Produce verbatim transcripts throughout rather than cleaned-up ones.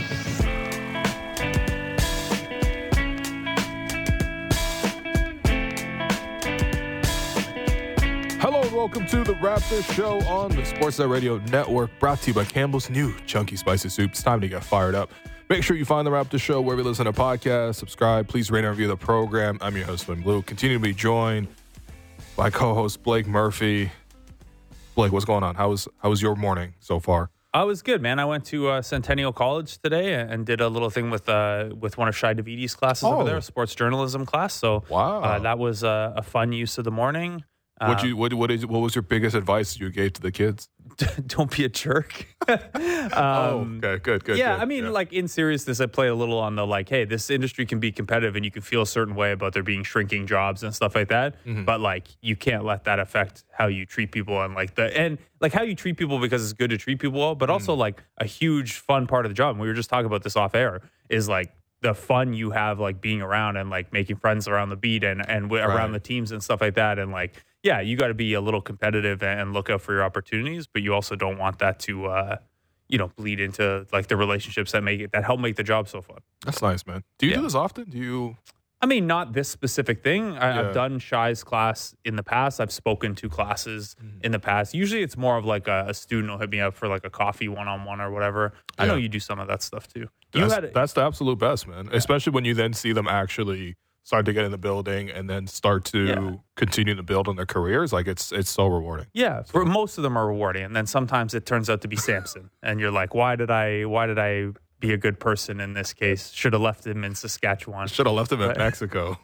Hello and welcome to the Raptors Show on the Sportsnet Radio Network, brought to you by Campbell's new Chunky Spicy Soup. It's time to get fired up. Make sure you find the Raptors Show wherever you listen to podcasts. Subscribe. Please rate and review the program. I'm your host, Slim Blue. Continue to be joined by co-host Blake Murphy. Blake, what's going on? How was how was your morning so far? I was good, man. I went to uh, Centennial College today and did a little thing with uh, with one of Shai Davidi's classes Oh. over there, a sports journalism class. So Wow. uh, that was uh, a fun use of the morning. What Um, you what what, is, what was your biggest advice you gave to the kids? don't be a jerk. um, oh, okay, good, good. yeah, good. I mean, yeah. like in seriousness, I play a little on the like, hey, this industry can be competitive and you can feel a certain way about there being shrinking jobs and stuff like that. Mhm. But like, you can't let that affect how you treat people and like the and like how you treat people because it's good to treat people well, but also like a huge fun part of the job. And we were just talking about this off air is like the fun you have like being around and like making friends around the beat and and w- Right. around the teams and stuff like that. And like, yeah, you got to be a little competitive and look out for your opportunities, but you also don't want that to, uh, you know, bleed into like the relationships that make it that help make the job so fun. That's nice, man. Do you Yeah. do this often? Do you? I mean, not this specific thing. I, Yeah. I've done Shai's class in the past. I've spoken to classes in the past. Usually, it's more of like a, a student will hit me up for like a coffee one on one or whatever. I know Yeah. you do some of that stuff too. You That's, had that's the absolute best, man. Especially when you then see them actually start to get in the building and then start to Yeah. continue to build on their careers. Like it's it's so rewarding. Yeah, for most of them are rewarding, and then sometimes it turns out to be Samson, and you're like, why did I? Why did I be a good person in this case? Should have left him in Saskatchewan. Should have left them in Right. Mexico.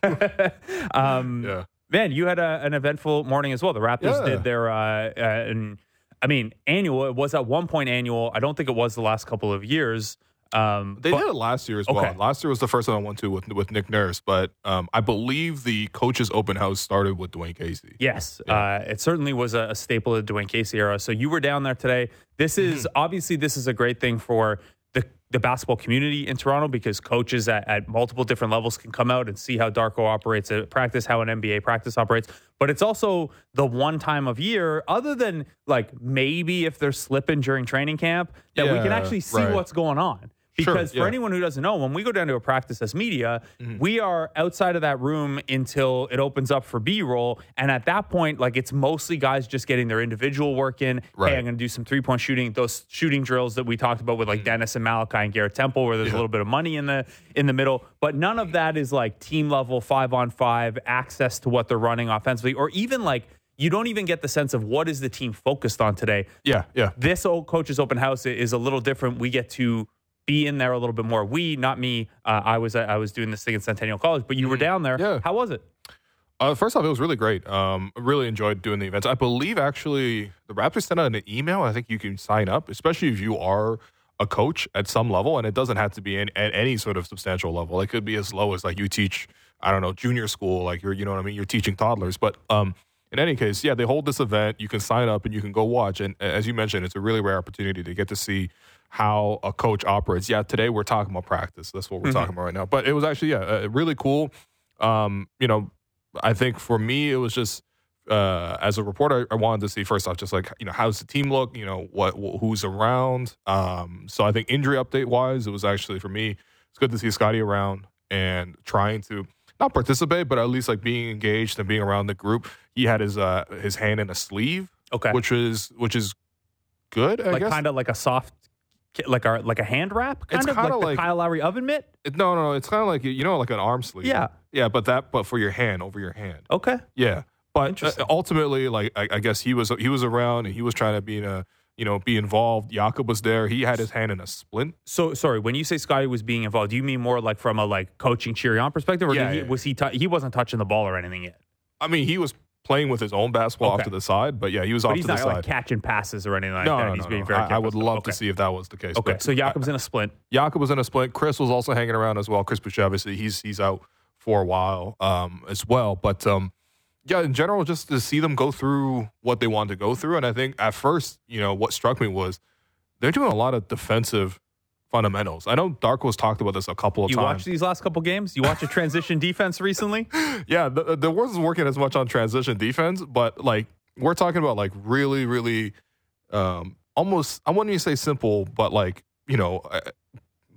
um, yeah. Man, you had a, an eventful morning as well. The Raptors Yeah. did their, uh, uh, and I mean, annual. It was at one point annual. I don't think it was the last couple of years. Um, They but- did it last year as Okay. well. Last year was the first one I went to with with Nick Nurse, but um, I believe the coaches open house started with Dwayne Casey. Yes, Yeah. uh, it certainly was a, a staple of the Dwayne Casey era. So you were down there today. This is obviously this is a great thing for the the basketball community in Toronto because coaches at, at multiple different levels can come out and see how Darko operates at practice, how an N B A practice operates. But it's also the one time of year, other than like maybe if they're slipping during training camp, that we can Yeah, actually see right. what's going on. Sure, Because for yeah. anyone who doesn't know, when we go down to a practice as media, Mm-hmm. we are outside of that room until it opens up for B-roll. And at that point, like it's mostly guys just getting their individual work in. Right. Hey, I'm going to do some three-point shooting. Those shooting drills that we talked about with like Dennis and Malachi and Garrett Temple, where there's Mm-hmm. Yeah. a little bit of money in the in the middle. But none of that is like team level, five on five, access to what they're running offensively, or even like you don't even get the sense of what is the team focused on today. Yeah, yeah. This old coach's open house is a little different. We get to be in there a little bit more. We, not me. Uh, I was I was doing this thing at Centennial College, but you were down there. Yeah. How was it? Uh, first off, it was really great. Um, I really enjoyed doing the events. I believe actually the Raptors sent out an email. I think you can sign up, especially if you are a coach at some level, and it doesn't have to be in, at any sort of substantial level. It could be as low as like you teach, I don't know, junior school, like you're, you know what I mean? You're teaching toddlers. But um, in any case, yeah, they hold this event. You can sign up and you can go watch. And as you mentioned, it's a really rare opportunity to get to see how a coach operates. Yeah, today we're talking about practice. That's what we're Mhm. talking about right now. But it was actually, yeah, uh, really cool. Um, you know, I think for me, it was just uh, as a reporter, I wanted to see first off, just like, you know, how's the team look? You know, what wh- who's around? Um, so I think injury update wise, it was actually for me, it's good to see Scotty around and trying to not participate, but at least like being engaged and being around the group. He had his uh, his hand in a sleeve, Okay. which is which is good. I like guess. kind of like a soft, like a like a hand wrap, kind It's of kinda like, like- the Kyle Lowry oven mitt. It- no, no, no. It's kind of like you know, like an arm sleeve. Yeah. yeah, but that, but for your hand, over your hand. Okay. Yeah, but uh, Interesting. ultimately, like I, I guess he was he was around and he was trying to be in a you know be involved. Jakob was there. He had his hand in a splint. So sorry, when you say Scotty was being involved, do you mean more like from a like coaching, cheering on perspective, or Yeah, did he, yeah, was he t- he wasn't touching the ball or anything yet? I mean, he was playing with his own basketball Okay. off to the side, but yeah, he was But off he's to the not side. like catching passes or anything like no, that. no, He's no, being no. very I, I careful. would love Okay. to see if that was the case. Okay, but so Jakob's in a splint. Jakob was in a splint. Chris was also hanging around as well. Chris Boucher, obviously, he's he's out for a while um, as well. But um, yeah, in general, just to see them go through what they wanted to go through, and I think at first, you know, what struck me was they're doing a lot of defensive fundamentals. I know Darko's talked about this a couple of You times. watched these last couple games? You watch a transition defense recently? Yeah, the, the wasn't working as much on transition defense, but like we're talking about like really, really um, almost, I wouldn't even say simple, but like, you know, uh,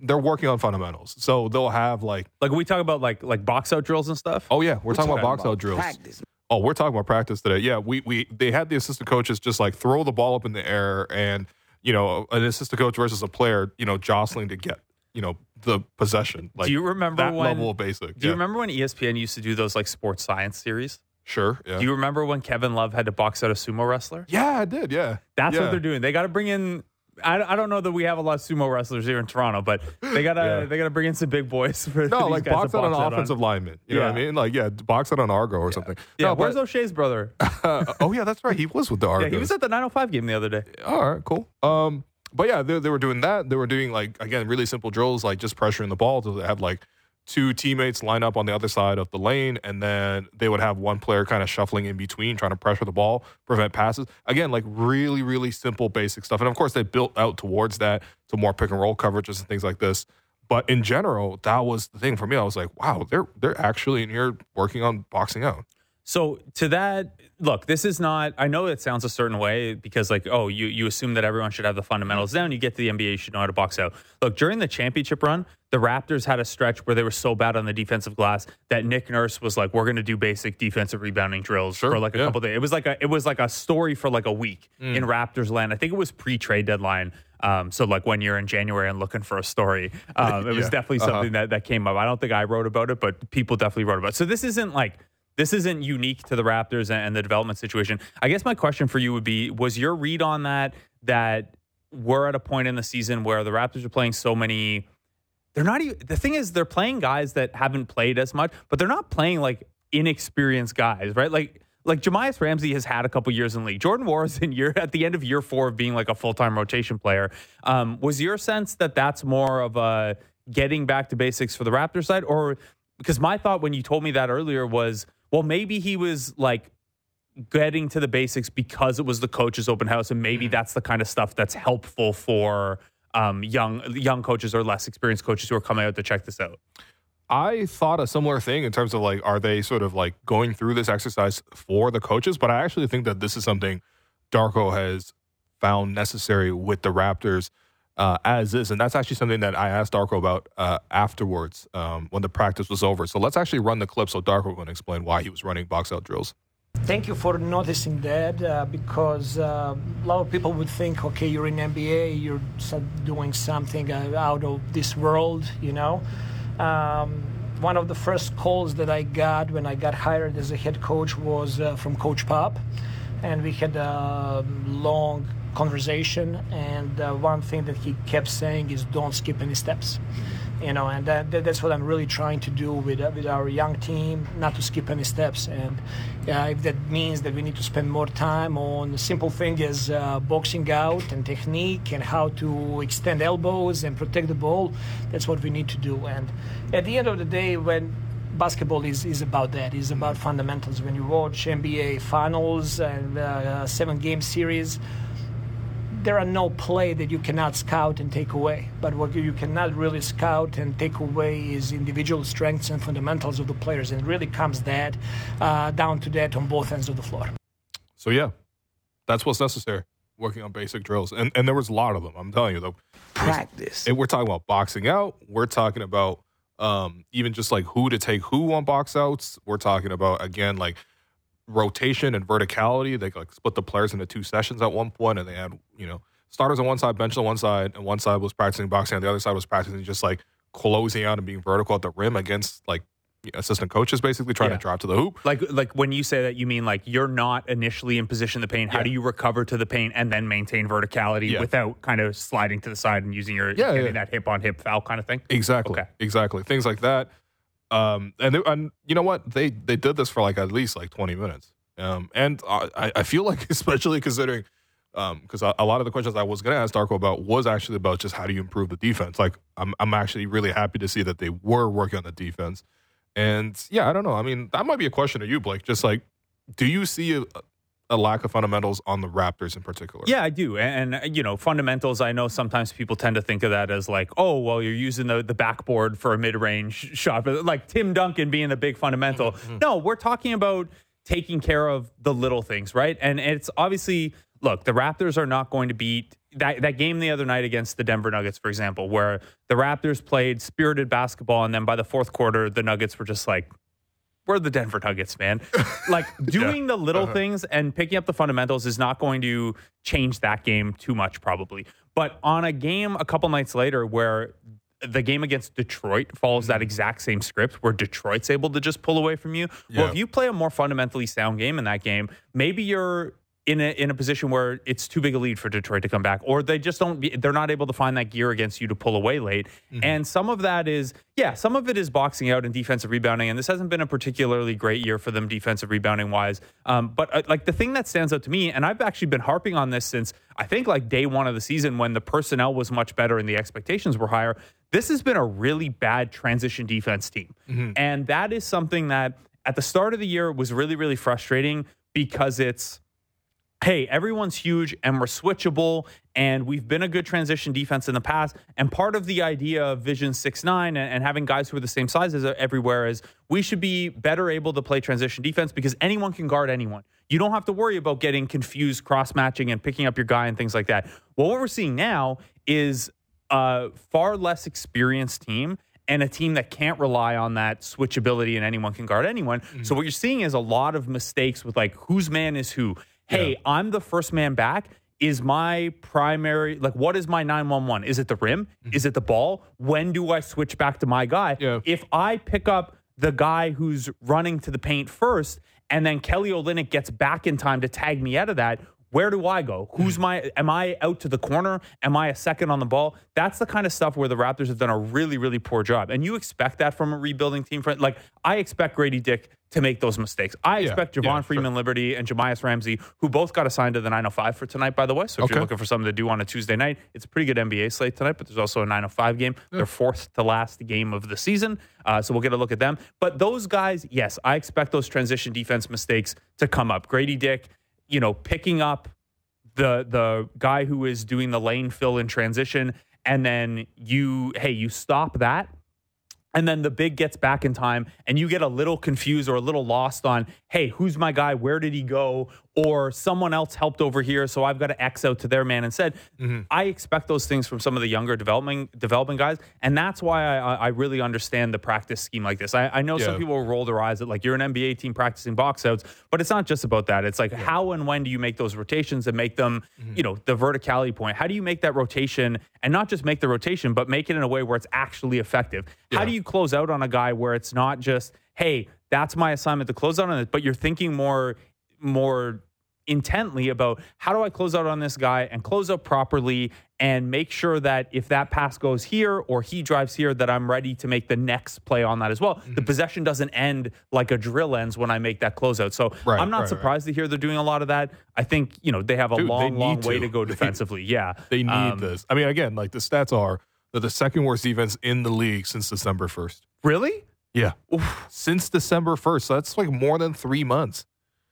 they're working on fundamentals. So they'll have like Like we talk about like like box out drills and stuff. oh yeah, we're, We're talking about talking box about out drills. practice. Oh, we're talking about practice today. Yeah, we we they had the assistant coaches just like throw the ball up in the air, and you know an assistant coach versus a player, you know, jostling to get you know the possession. Like Do you remember that when? level of basic? Do you Yeah. remember when E S P N used to do those like sports science series? Sure. Yeah. Do you remember when Kevin Love had to box out a sumo wrestler? yeah, I did. Yeah. That's yeah. what they're doing. They got to bring in. I, I don't know that we have a lot of sumo wrestlers here in Toronto, but they gotta Yeah. they gotta bring in some big boys for No, these like guys to box out an on. offensive lineman. You know what I Yeah. mean? Like, yeah, box out on Argo or something. Yeah, no, where's but, O'Shea's brother? uh, oh yeah, that's right. He was with the Argos. Yeah, he was at the nine oh five game the other day. All right, cool. Um, but yeah, they, they were doing that. They were doing like again really simple drills, like just pressuring the ball. So they had like two teammates line up on the other side of the lane, and then they would have one player kind of shuffling in between, trying to pressure the ball, prevent passes. Again, like really, really simple, basic stuff. And of course, they built out towards that to more pick and roll coverages and things like this. But in general, that was the thing for me. I was like, wow, they're they're actually in here working on boxing out. So to that, look, this is not, I know it sounds a certain way because like, oh, you, you assume that everyone should have the fundamentals down. You get to the N B A, you should know how to box out. Look, during the championship run, the Raptors had a stretch where they were so bad on the defensive glass that Nick Nurse was like, we're going to do basic defensive rebounding drills Sure, for like a yeah. couple days. It was like a, it was like a story for like a week Mm. in Raptors land. I think it was pre-trade deadline. Um, so like when you're in January and looking for a story, um, it was Yeah, definitely uh-huh. something that, that came up. I don't think I wrote about it, but people definitely wrote about it. So this isn't like, this isn't unique to the Raptors and the development situation. I guess my question for you would be, was your read on that, that we're at a point in the season where the Raptors are playing so many, they're not even, the thing is they're playing guys that haven't played as much, but they're not playing like inexperienced guys, right? Like, like Jamias Ramsey has had a couple years in the league. Jordan Wall is in year at the end of year four of being like a full-time rotation player. Um, was your sense that that's more of a getting back to basics for the Raptors side? Or because my thought when you told me that earlier was, well, maybe he was like getting to the basics because it was the coach's open house, and maybe that's the kind of stuff that's helpful for um, young young coaches or less experienced coaches who are coming out to check this out. I thought a similar thing in terms of like, are they sort of like going through this exercise for the coaches? But I actually think that this is something Darko has found necessary with the Raptors uh, as is. And that's actually something that I asked Darko about uh, afterwards um, when the practice was over. So let's actually run the clip so Darko can explain why he was running box out drills. Thank you for noticing that uh, because uh, a lot of people would think, okay, you're in N B A, you're doing something uh, out of this world, you know. Um, one of the first calls that I got when I got hired as a head coach was uh, from Coach Pop, and we had a long conversation, and uh, one thing that he kept saying is don't skip any steps. You know, and that, that, that's what I'm really trying to do with uh, with our young team, not to skip any steps. And uh, if that means that we need to spend more time on simple things as uh, boxing out and technique and how to extend elbows and protect the ball, that's what we need to do. And at the end of the day, when basketball is, is about that, is about fundamentals. When you watch N B A finals and uh, seven-game series, there are no play that you cannot scout and take away. But what you cannot really scout and take away is individual strengths and fundamentals of the players. And it really comes that uh, down to that on both ends of the floor. So yeah, that's what's necessary, working on basic drills. And and there was a lot of them. I'm telling you, though. Practice. And we're talking about boxing out. We're talking about um, even just like who to take who on box outs. We're talking about, again, like rotation and verticality. They like split the players into two sessions at one point, and they had, you know, starters on one side, bench on one side, and one side was practicing boxing, and the other side was practicing just like closing out and being vertical at the rim against like assistant coaches, basically trying Yeah. to drive to the hoop. Like, like when you say that, you mean like you're not initially in position in the paint. How Yeah. do you recover to the paint and then maintain verticality Yeah. without kind of sliding to the side and using your Yeah, getting yeah. that hip on hip foul kind of thing? Exactly. Okay. Exactly. Things like that. Um, and, they, and you know what? They they did this for like at least like twenty minutes. Um, and I, I feel like, especially considering, because um, a, a lot of the questions I was going to ask Darko about was actually about just how do you improve the defense. Like, I'm I'm actually really happy to see that they were working on the defense. And yeah, I don't know. I mean, that might be a question to you, Blake. Just like, do you see a, a lack of fundamentals on the Raptors in particular? Yeah, I do. And, and, you know, fundamentals, I know sometimes people tend to think of that as like, oh, well, you're using the, the backboard for a mid-range shot, like Tim Duncan being the big fundamental. Mm-hmm. No, we're talking about taking care of the little things, right? And it's obviously, look, the Raptors are not going to beat that, that game the other night against the Denver Nuggets, for example, where the Raptors played spirited basketball, and then by the fourth quarter, the Nuggets were just like, we're the Denver Nuggets, man. Like doing yeah. the little uh-huh. things and picking up the fundamentals is not going to change that game too much, probably. But on a game a couple nights later where the game against Detroit follows that exact same script where Detroit's able to just pull away from you. Yeah. Well, if you play a more fundamentally sound game in that game, maybe you're in a in a position where it's too big a lead for Detroit to come back, or they just don't, they're not able to find that gear against you to pull away late. Mm-hmm. And some of that is, yeah, some of it is boxing out and defensive rebounding. And this hasn't been a particularly great year for them defensive rebounding wise. Um, but uh, like the thing that stands out to me, and I've actually been harping on this since I think like day one of the season when the personnel was much better and the expectations were higher, this has been a really bad transition defense team. Mm-hmm. And that is something that at the start of the year was really, really frustrating because it's, hey, everyone's huge and we're switchable and we've been a good transition defense in the past. And part of the idea of Vision six nine and, and having guys who are the same size as everywhere is we should be better able to play transition defense because anyone can guard anyone. You don't have to worry about getting confused, cross-matching, and picking up your guy and things like that. Well, what we're seeing now is a far less experienced team and a team that can't rely on that switchability and anyone can guard anyone. Mm-hmm. So what you're seeing is a lot of mistakes with like whose man is who. Hey, yeah. I'm the first man back. Is my primary, like, what is my nine one one? Is it the rim? Mm-hmm. Is it the ball? When do I switch back to my guy? Yeah. If I pick up the guy who's running to the paint first and then Kelly Olynyk gets back in time to tag me out of that, where do I go? Who's my, am I out to the corner? Am I a second on the ball? That's the kind of stuff where the Raptors have done a really, really poor job. And you expect that from a rebuilding team. Like, I expect Grady Dick to make those mistakes. I yeah, expect Javon yeah, Freeman sure. Liberty and Jamias Ramsey, who both got assigned to the nine oh five for tonight, by the way. So if okay. you're looking for something to do on a Tuesday night, it's a pretty good N B A slate tonight, but there's also a nine oh five game. Yeah. Their fourth to last game of the season. Uh, so we'll get a look at them. But those guys, yes, I expect those transition defense mistakes to come up. Grady Dick, you know, picking up the the guy who is doing the lane fill in transition, and then you, hey, you stop that. And then the big gets back in time and you get a little confused or a little lost on, hey, who's my guy? Where did he go? Or someone else helped over here, so I've got to X out to their man instead. Mm-hmm. I expect those things from some of the younger developing development guys. And that's why I, I really understand the practice scheme like this. I, I know yeah. some people roll their eyes at like, you're an N B A team practicing box outs, but it's not just about that. It's like, yeah. how and when do you make those rotations and make them, mm-hmm. you know, the verticality point? How do you make that rotation and not just make the rotation, but make it in a way where it's actually effective? Yeah. How do you close out on a guy where it's not just, hey, that's my assignment to close out on it, but you're thinking more, more intently about how do I close out on this guy and close out properly and make sure that if that pass goes here or he drives here, that I'm ready to make the next play on that as well. Mm-hmm. The possession doesn't end like a drill ends when I make that closeout. So right, I'm not right, surprised right. to hear they're doing a lot of that. I think, you know, they have a Dude, long, long to. way to go defensively. Yeah. They need um, this. I mean, again, like the stats are they're the second worst defense in the league since December first. Really? Yeah. Oof. Since December first. So that's like more than three months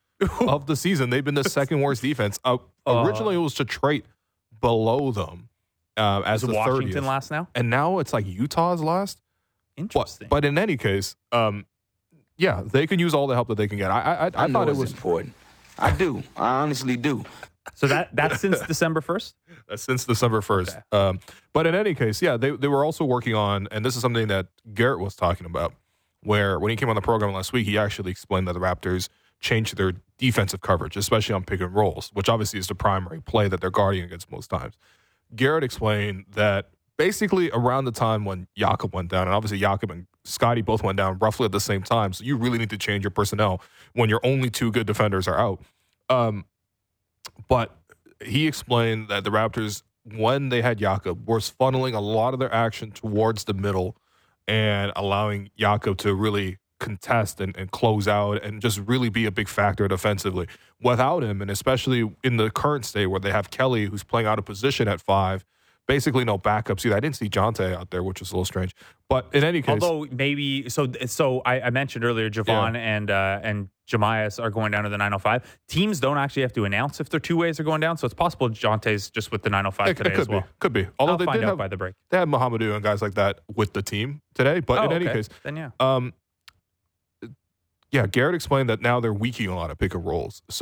of the season. They've been the second worst defense. Uh, uh, originally, it was Detroit below them uh, as the Washington thirtieth. Last now? And now it's like Utah's last. Interesting. But, but in any case, um, yeah, they can use all the help that they can get. I I, I, I thought it was important. I do. I honestly do. So that that's since December first? That's since December first. Okay. Um, but in any case, yeah, they, they were also working on, and this is something that Garrett was talking about, where when he came on the program last week, he actually explained that the Raptors changed their defensive coverage, especially on pick and rolls, which obviously is the primary play that they're guarding against most times. Garrett explained that basically around the time when Jakob went down, and obviously Jakob and Scotty both went down roughly at the same time, so you really need to change your personnel when your only two good defenders are out. Um, but he explained that the Raptors, when they had Jakob, was funneling a lot of their action towards the middle and allowing Jakob to really contest and, and close out and just really be a big factor defensively. Without him, and especially in the current state where they have Kelly, who's playing out of position at five, basically no backups either. I didn't see Jonte out there, which was a little strange. But in any case, although maybe so, so I, I mentioned earlier, Javon yeah. and uh, and Jamias are going down to the nine oh five. Teams don't actually have to announce if their two ways are going down, so it's possible Jonte's just with the nine oh five it, today it could as well. Be. Could be. Although I'll they find did out have, by the break. They had Mohamedou and guys like that with the team today. But oh, in any okay. case, then yeah. Um, yeah, Garrett explained that now they're weakening a lot of pick and rolls. So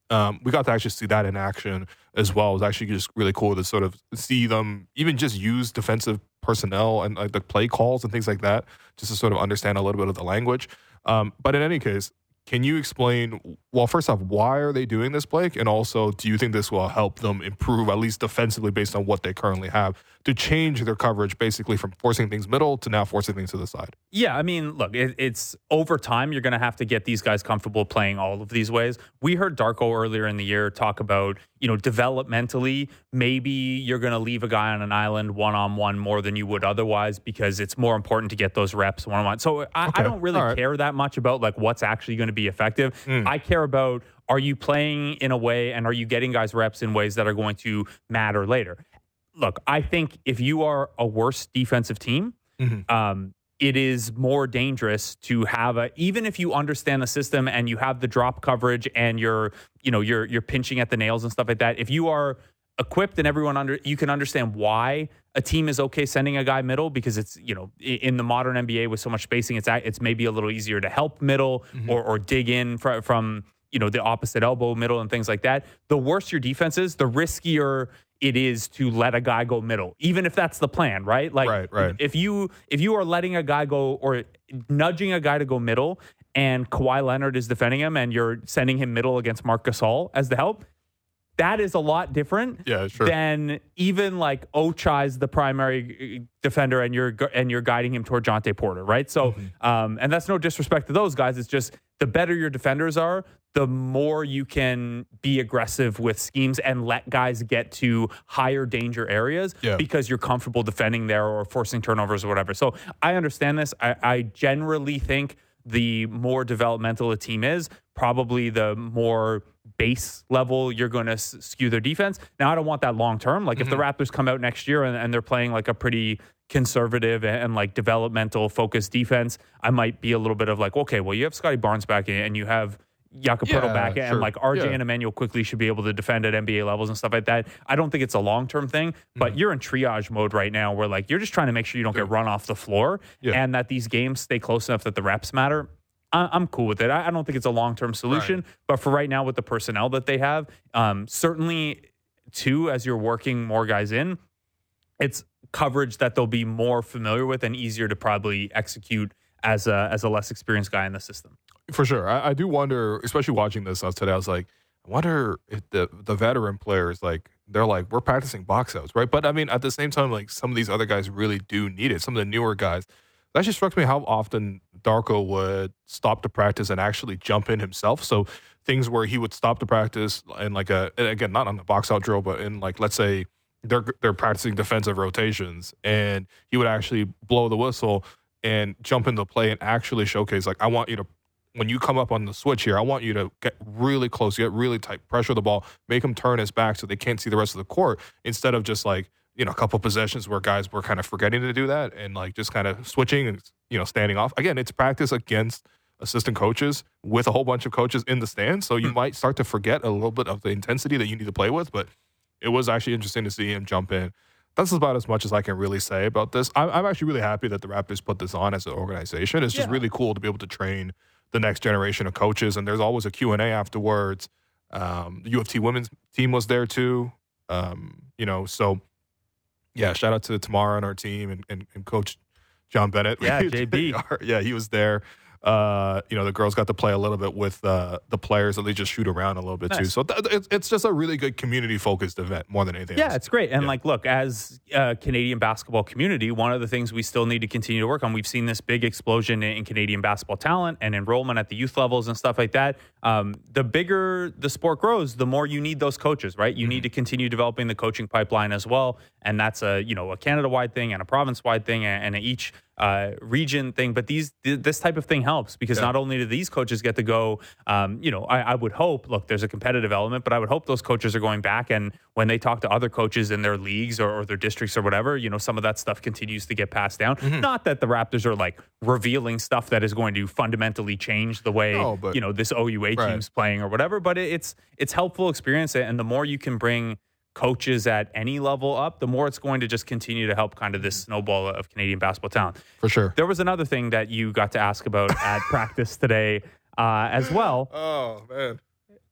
Um, we got to actually see that in action as well. It was actually just really cool to sort of see them even just use defensive personnel and like the play calls and things like that, just to sort of understand a little bit of the language. Um, but in any case, can you explain, well, first off, why are they doing this, Blake? And also, do you think this will help them improve, at least defensively, based on what they currently have, to change their coverage basically from forcing things middle to now forcing things to the side? Yeah, I mean, look, it, it's over time, you're going to have to get these guys comfortable playing all of these ways. We heard Darko earlier in the year talk about, you know, developmentally, maybe you're going to leave a guy on an island one-on-one more than you would otherwise because it's more important to get those reps one-on-one. So I, Okay. I don't really right. care that much about like what's actually going to be effective. Mm. I care about, are you playing in a way and are you getting guys reps in ways that are going to matter later? Look, I think if you are a worse defensive team, Mm-hmm. um, it is more dangerous to have a, even if you understand the system and you have the drop coverage and you're, you know, you're, you're pinching at the nails and stuff like that. If you are equipped and everyone under, you can understand why a team is okay sending a guy middle because it's, you know, in the modern N B A with so much spacing, it's, it's maybe a little easier to help middle Mm-hmm. or, or dig in from, from, you know, the opposite elbow middle and things like that. The worse your defense is, the riskier it is to let a guy go middle, even if that's the plan, right? Like Right, right. if you if you are letting a guy go or nudging a guy to go middle and Kawhi Leonard is defending him and you're sending him middle against Marc Gasol as the help, that is a lot different Yeah, sure. than even like Ochai's the primary defender and you're and you're guiding him toward Jonte Porter, right? So, Mm-hmm. um, and that's no disrespect to those guys. It's just the better your defenders are, the more you can be aggressive with schemes and let guys get to higher danger areas Yeah. because you're comfortable defending there or forcing turnovers or whatever. So I understand this. I, I generally think the more developmental a team is, probably the more base level you're going to s- skew their defense. Now, I don't want that long term. Like if the Raptors come out next year and, and they're playing like a pretty conservative and, and like developmental focused defense, I might be a little bit of like, okay, well, you have Scotty Barnes back in and you have Jakob Yeah, Poeltl back in, sure. and like R J Yeah. and Emmanuel quickly should be able to defend at N B A levels and stuff like that. I don't think it's a long term thing, but you're in triage mode right now where like you're just trying to make sure you don't get run off the floor Yeah. and that these games stay close enough that the reps matter. I- I'm cool with it. I I don't think it's a long term solution, but for right now with the personnel that they have, um, certainly too, as you're working more guys in, it's coverage that they'll be more familiar with and easier to probably execute as a as a less experienced guy in the system. For sure. I, I do wonder, especially watching this uh, today, I was like, I wonder if the, the veteran players, like, they're like, we're practicing box outs, right? But I mean, at the same time, like, some of these other guys really do need it. Some of the newer guys. That just struck me how often Darko would stop the practice and actually jump in himself. So things where he would stop the practice and like a, and again, not on the box out drill, but in like, let's say they're they're practicing defensive rotations and he would actually blow the whistle and jump into play and actually showcase, like, I want you to, when you come up on the switch here, I want you to get really close, get really tight, pressure the ball, make him turn his back so they can't see the rest of the court, instead of just like, you know, a couple possessions where guys were kind of forgetting to do that and like just kind of switching and, you know, standing off. Again, it's practice against assistant coaches with a whole bunch of coaches in the stands. So you might start to forget a little bit of the intensity that you need to play with, but it was actually interesting to see him jump in. That's about as much as I can really say about this. I'm, I'm actually really happy that the Raptors put this on as an organization. It's just Yeah. really cool to be able to train the next generation of coaches. And there's always a Q and A afterwards. Um, the U of T women's team was there too. Um, you know, so yeah, shout out to Tamara and our team and, and, and Coach John Bennett. Yeah, J B. Yeah, he was there. Uh, you know, the girls got to play a little bit with uh, the players, and they just shoot around a little bit too. Nice. So th- it's, it's just a really good community-focused event more than anything Yeah, else. it's great. And Yeah. like, look, as a Canadian basketball community, one of the things we still need to continue to work on, we've seen this big explosion in, in Canadian basketball talent and enrollment at the youth levels and stuff like that. Um, the bigger the sport grows, the more you need those coaches, right? You Mm-hmm. need to continue developing the coaching pipeline as well. And that's a, you know, a Canada-wide thing and a province-wide thing and, and a each uh, region thing. But these th- this type of thing helps because Yeah. not only do these coaches get to go, um, you know, I, I would hope, look, there's a competitive element, but I would hope those coaches are going back and when they talk to other coaches in their leagues or, or their districts or whatever, you know, some of that stuff continues to get passed down. Mm-hmm. Not that the Raptors are like revealing stuff that is going to fundamentally change the way, No, but- you know, this O U A Right. team's playing or whatever, but it, it's it's helpful experience. And the more you can bring coaches at any level up, the more it's going to just continue to help kind of this snowball of Canadian basketball talent. For sure. There was another thing that you got to ask about at practice today uh, as well. Oh, man.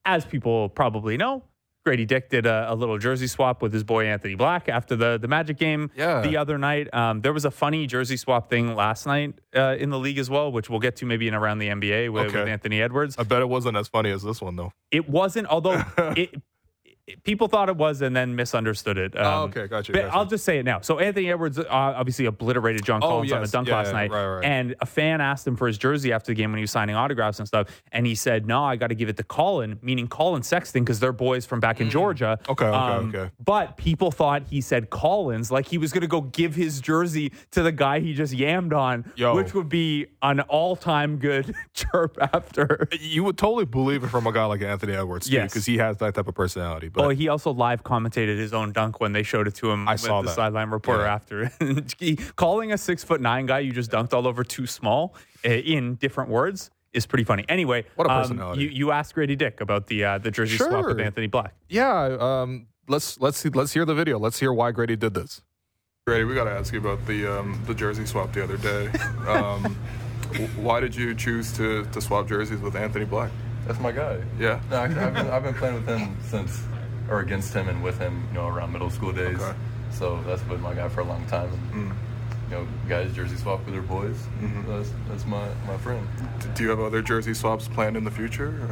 as people probably know, Grady Dick did a, a little jersey swap with his boy Anthony Black after the, the Magic game Yeah. the other night. Um, there was a funny jersey swap thing last night uh, in the league as well, which we'll get to maybe in around the N B A with, Okay. with Anthony Edwards. I bet it wasn't as funny as this one, though. It wasn't, although it, it, people thought it was and then misunderstood it. Um, oh, okay. Gotcha. But gotcha. I'll just say it now. So Anthony Edwards uh, obviously obliterated John Oh, Collins on a yes. dunk Yeah, last yeah, night. right, right. And a fan asked him for his jersey after the game when he was signing autographs and stuff. And he said, no, I got to give it to Colin, meaning Colin Sexton, because they're boys from back in Georgia. Okay, okay, Um, okay. But people thought he said Collins, like he was going to go give his jersey to the guy he just yammed on, Yo. which would be an all-time good chirp after. You would totally believe it from a guy like Anthony Edwards, too, Yes. because he has that type of personality. But Oh, he also live commentated his own dunk when they showed it to him I with saw the that. sideline reporter Yeah. after. He- calling a six foot nine guy you just dunked all over too small uh, in different words is pretty funny. Anyway, What a um, personality. you, you asked Grady Dick about the uh, the jersey swap with Sure. Anthony Black. yeah, um, let's let's see, let's hear the video. Let's hear why Grady did this. Grady, we got to ask you about the um, the jersey swap the other day. Um, w- why did you choose to to swap jerseys with Anthony Black? That's my guy. Yeah. No, actually, I've been, I've been playing with him since, or against him and with him, you know, around middle school days. Okay. So that's been my guy for a long time. And, Mm. you know, guys jersey swap with their boys. Mhm. That's that's my, my friend. D- Do you have other jersey swaps planned in the future? or-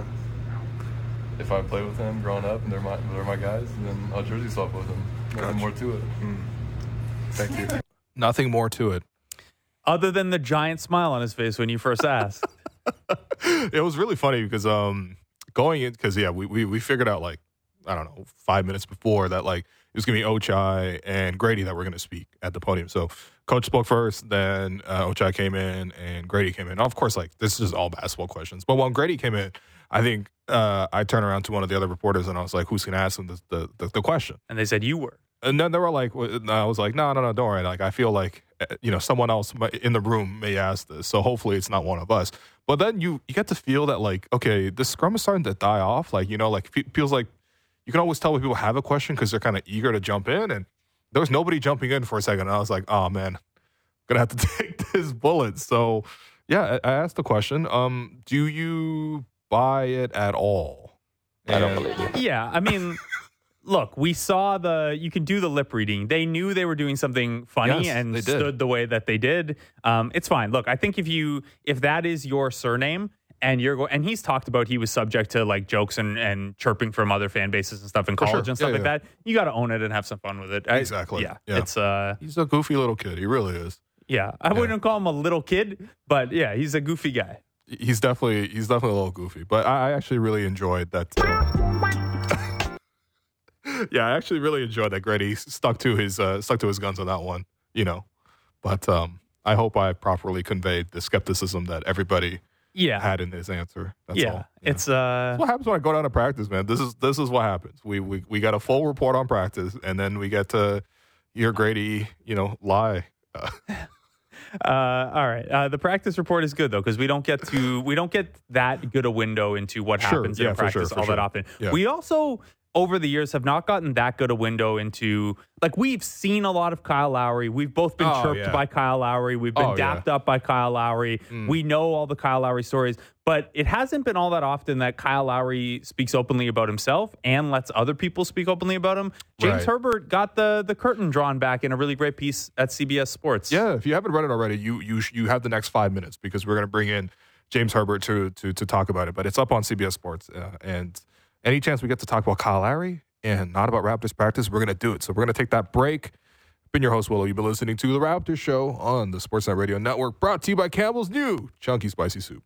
If I play with them growing up and they're my they're my guys, then I'll jersey swap with them. Nothing Gotcha. more to it. Thank you. Nothing more to it. Other than the giant smile on his face when you first asked. It was really funny because um going in because yeah we, we we figured out like I don't know five minutes before that like it was gonna be Ochai and Grady that were gonna speak at the podium. So coach spoke first, then uh, Ochai came in and Grady came in. Of course, like this is all basketball questions. But when Grady came in, I think uh, I turned around to one of the other reporters and I was like, "Who's gonna ask him the the, the, the question?" And they said you were. And then they were like, and I was like, no, no, no, don't worry. Like, I feel like, uh, you know, someone else might- in the room may ask this. So hopefully it's not one of us. But then you, you get to feel that, like, okay, the scrum is starting to die off. Like, you know, like, it feels like you can always tell when people have a question because they're kind of eager to jump in. And there was nobody jumping in for a second. And I was like, oh, man, going to have to take this bullet. So, yeah, I I asked the question, um, do you buy it at all? I don't And- believe you. Yeah, I mean, look, we saw the, you can do the lip reading. They knew they were doing something funny Yes, and they did. stood the way that they did. Um, it's fine. Look, I think if you, if that is your surname and you're going, and he's talked about he was subject to like jokes and, and chirping from other fan bases and stuff in For college sure. and stuff Yeah, like yeah. that. You got to own it and have some fun with it. I- Exactly. yeah, Yeah. It's, uh, He's a goofy little kid. He really is. yeah, I Yeah. wouldn't call him a little kid, but yeah, he's a goofy guy. He's definitely he's definitely a little goofy, but I, I actually really enjoyed that. Uh, yeah, I actually really enjoyed that Grady stuck to his uh, stuck to his guns on that one. You know, but um, I hope I properly conveyed the skepticism that everybody Yeah. had in his answer. That's yeah. all. It's, uh, That's what happens when I go down to practice, man. This is this is what happens. We we we got a full report on practice, and then we get to hear Grady, you know, lie. Uh, Uh, all right. Uh, the practice report is good though because we don't get to we don't get that good a window into what Sure. happens Yeah, in for sure, practice for all that sure. often. Yeah. We also over the years have not gotten that good a window into like we've seen a lot of Kyle Lowry. We've both been Oh, chirped yeah. by Kyle Lowry. We've been Oh, yeah. dapped up by Kyle Lowry. Mm. We know all the Kyle Lowry stories, but it hasn't been all that often that Kyle Lowry speaks openly about himself and lets other people speak openly about him. James Right. Herbert got the the curtain drawn back in a really great piece at C B S Sports. Yeah, if you haven't read it already, you you sh- you have the next five minutes because we're going to bring in James Herbert to to to talk about it. But it's up on C B S Sports, uh, and any chance we get to talk about Kyle Lowry and not about Raptors practice, we're going to do it. So we're going to take that break. Been your host Willow. You've been listening to the Raptors Show on the Sportsnet Radio Network, brought to you by Campbell's new Chunky Spicy Soup.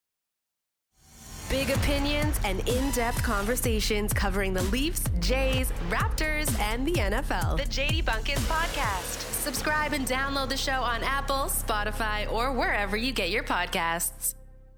Big opinions and in-depth conversations covering the Leafs, Jays, Raptors, and the N F L. The J D Bunkis Podcast. Subscribe and download the show on Apple, Spotify, or wherever you get your podcasts.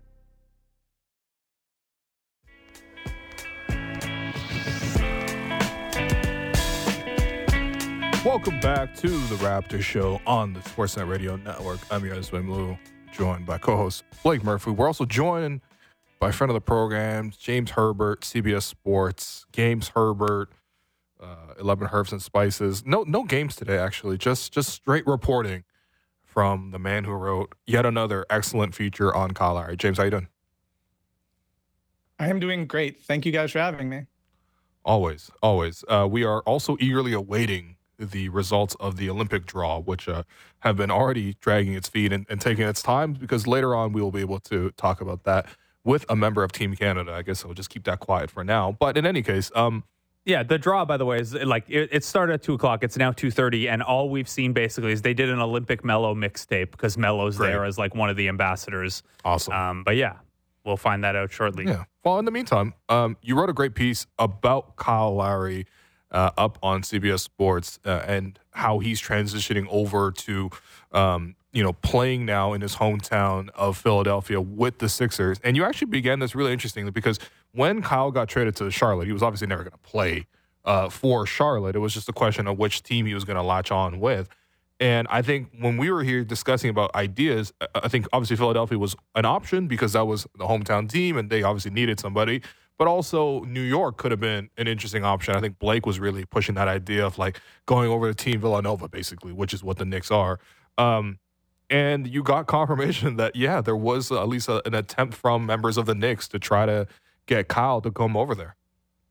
Welcome back to the Raptors Show on the Sportsnet Radio Network. I'm your host, Wim Lou, joined by co-host Blake Murphy. We're also joined by a friend of the program, James Herbert, C B S Sports. James Herbert, uh, eleven Herbs and Spices. No, no games today, actually. Just, just straight reporting from the man who wrote yet another excellent feature on Kyle Lowry. James, how you doing? I am doing great. Thank you guys for having me. Always, always. Uh, we are also eagerly awaiting the results of the Olympic draw, which uh, have been already dragging its feet and, and taking its time, because later on we will be able to talk about that with a member of Team Canada. I guess I'll just keep that quiet for now. But in any case, um, yeah, the draw, by the way, is like it, it started at two o'clock. It's now two thirty, and all we've seen basically is they did an Olympic Mello mixtape because Mello's Great. there as like one of the ambassadors. Awesome. Um, but yeah, we'll find that out shortly. Yeah. Well, in the meantime, um, you wrote a great piece about Kyle Lowry uh, up on C B S Sports uh, and how he's transitioning over to, um, you know, playing now in his hometown of Philadelphia with the Sixers. And you actually began this really interestingly because when Kyle got traded to Charlotte, he was obviously never going to play uh, for Charlotte. It was just a question of which team he was going to latch on with. And I think when we were here discussing about ideas, I think obviously Philadelphia was an option because that was the hometown team and they obviously needed somebody. But also New York could have been an interesting option. I think Blake was really pushing that idea of like going over to Team Villanova, basically, which is what the Knicks are. Um, and you got confirmation that, yeah, there was at least a, an attempt from members of the Knicks to try to get Kyle to come over there.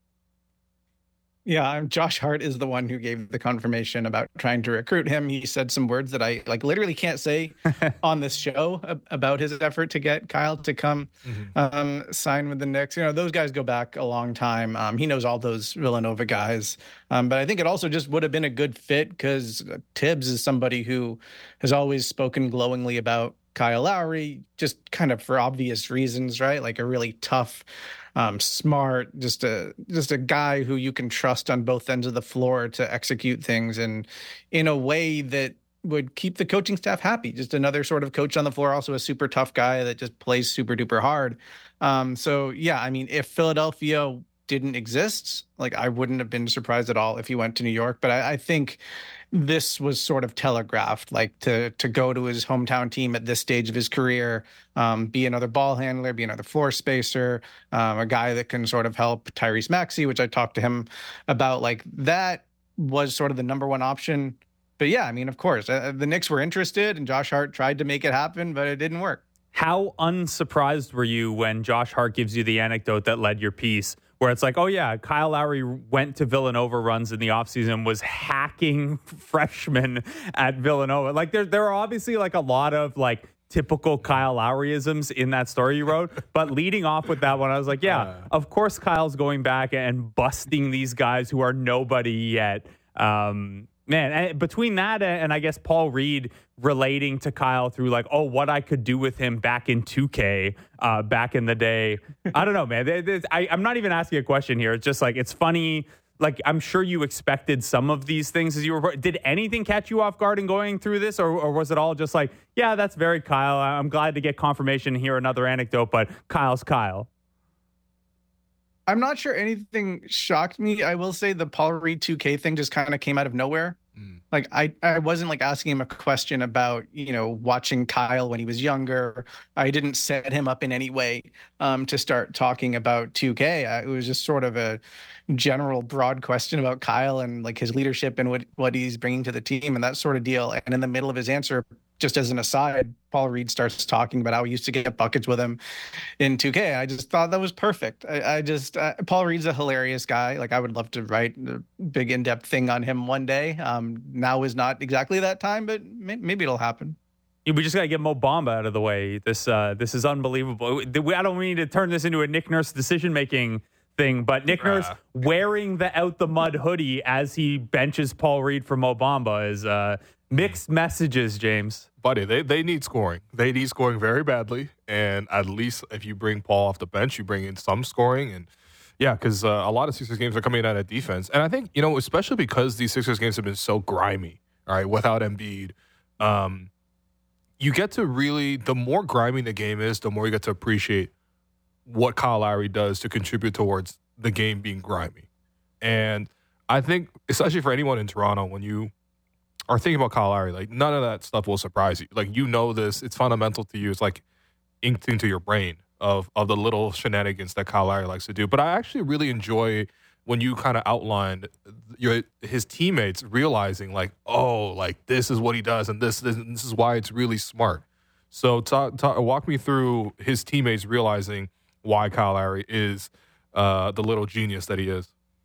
Yeah, I'm- Josh Hart is the one who gave the confirmation about trying to recruit him. He said some words that I like literally can't say on this show ab- about his effort to get Kyle to come Mm-hmm. um, sign with the Knicks. You know, those guys go back a long time. Um, he knows all those Villanova guys. Um, but I think it also just would have been a good fit because Tibbs is somebody who has always spoken glowingly about Kyle Lowry, just kind of for obvious reasons, right? Like a really tough, um, smart, just a just a guy who you can trust on both ends of the floor to execute things and in a way that would keep the coaching staff happy. Just another sort of coach on the floor, also a super tough guy that just plays super duper hard. Um, so yeah, I mean, if Philadelphia didn't exist, like I wouldn't have been surprised at all if he went to New York. But I, I think this was sort of telegraphed, like to to go to his hometown team at this stage of his career, um, be another ball handler, be another floor spacer, um, a guy that can sort of help Tyrese Maxey, which I talked to him about. Like that was sort of the number one option. But yeah, I mean, of course, uh, the Knicks were interested, and Josh Hart tried to make it happen, but it didn't work. How unsurprised were you when Josh Hart gives you the anecdote that led your piece, where it's like, oh, yeah, Kyle Lowry went to Villanova runs in the offseason, was hacking freshmen at Villanova. Like, there, there are obviously, like, a lot of, like, typical Kyle Lowryisms in that story you wrote. But leading off with that one, I was like, yeah, of course Kyle's going back and busting these guys who are nobody yet. Um Man, and between that and I guess Paul Reed relating to Kyle through like, oh, what I could do with him back in two K, uh, back in the day. I don't know, man. They, they, I, I'm not even asking a question here. It's just like, it's funny. Like, I'm sure you expected some of these things as you were. Did anything catch you off guard in going through this? Or, or was it all just like, yeah, that's very Kyle. I'm glad to get confirmation and hear another anecdote, but Kyle's Kyle. I'm not sure anything shocked me. I will say the Paul Reed two K thing just kind of came out of nowhere. Mm. Like I, I wasn't like asking him a question about, you know, watching Kyle when he was younger. I didn't set him up in any way um, to start talking about two K. I, it was just sort of a general broad question about Kyle and like his leadership and what, what he's bringing to the team and that sort of deal. And in the middle of his answer, just as an aside, Paul Reed starts talking about how he used to get buckets with him in two K. I just thought that was perfect. I, I just, uh, Paul Reed's a hilarious guy. Like I would love to write a big in-depth thing on him one day. Um, now is not exactly that time, but may- maybe it'll happen. We just got to get Mo Bamba out of the way. This uh, this is unbelievable. I don't mean to turn this into a Nick Nurse decision-making thing, but Nick Nurse uh, wearing the out the mud hoodie as he benches Paul Reed for Mo Bamba is uh, mixed messages, James. Buddy, they, they need scoring. They need scoring very badly. And at least if you bring Paul off the bench, you bring in some scoring. And yeah, because uh, a lot of Sixers games are coming out of defense. And I think, you know, especially because these Sixers games have been so grimy, all right, without Embiid, um, you get to really, the more grimy the game is, the more you get to appreciate what Kyle Lowry does to contribute towards the game being grimy. And I think, especially for anyone in Toronto, when you are thinking about Kyle Lowry, like none of that stuff will surprise you. Like, you know this, it's fundamental to you. It's like inked into your brain of of the little shenanigans that Kyle Lowry likes to do. But I actually really enjoy when you kind of outlined your his teammates realizing like, oh, like this is what he does, and this this, this is why it's really smart. So talk, talk, walk me through his teammates realizing why Kyle Lowry is uh, the little genius that he is.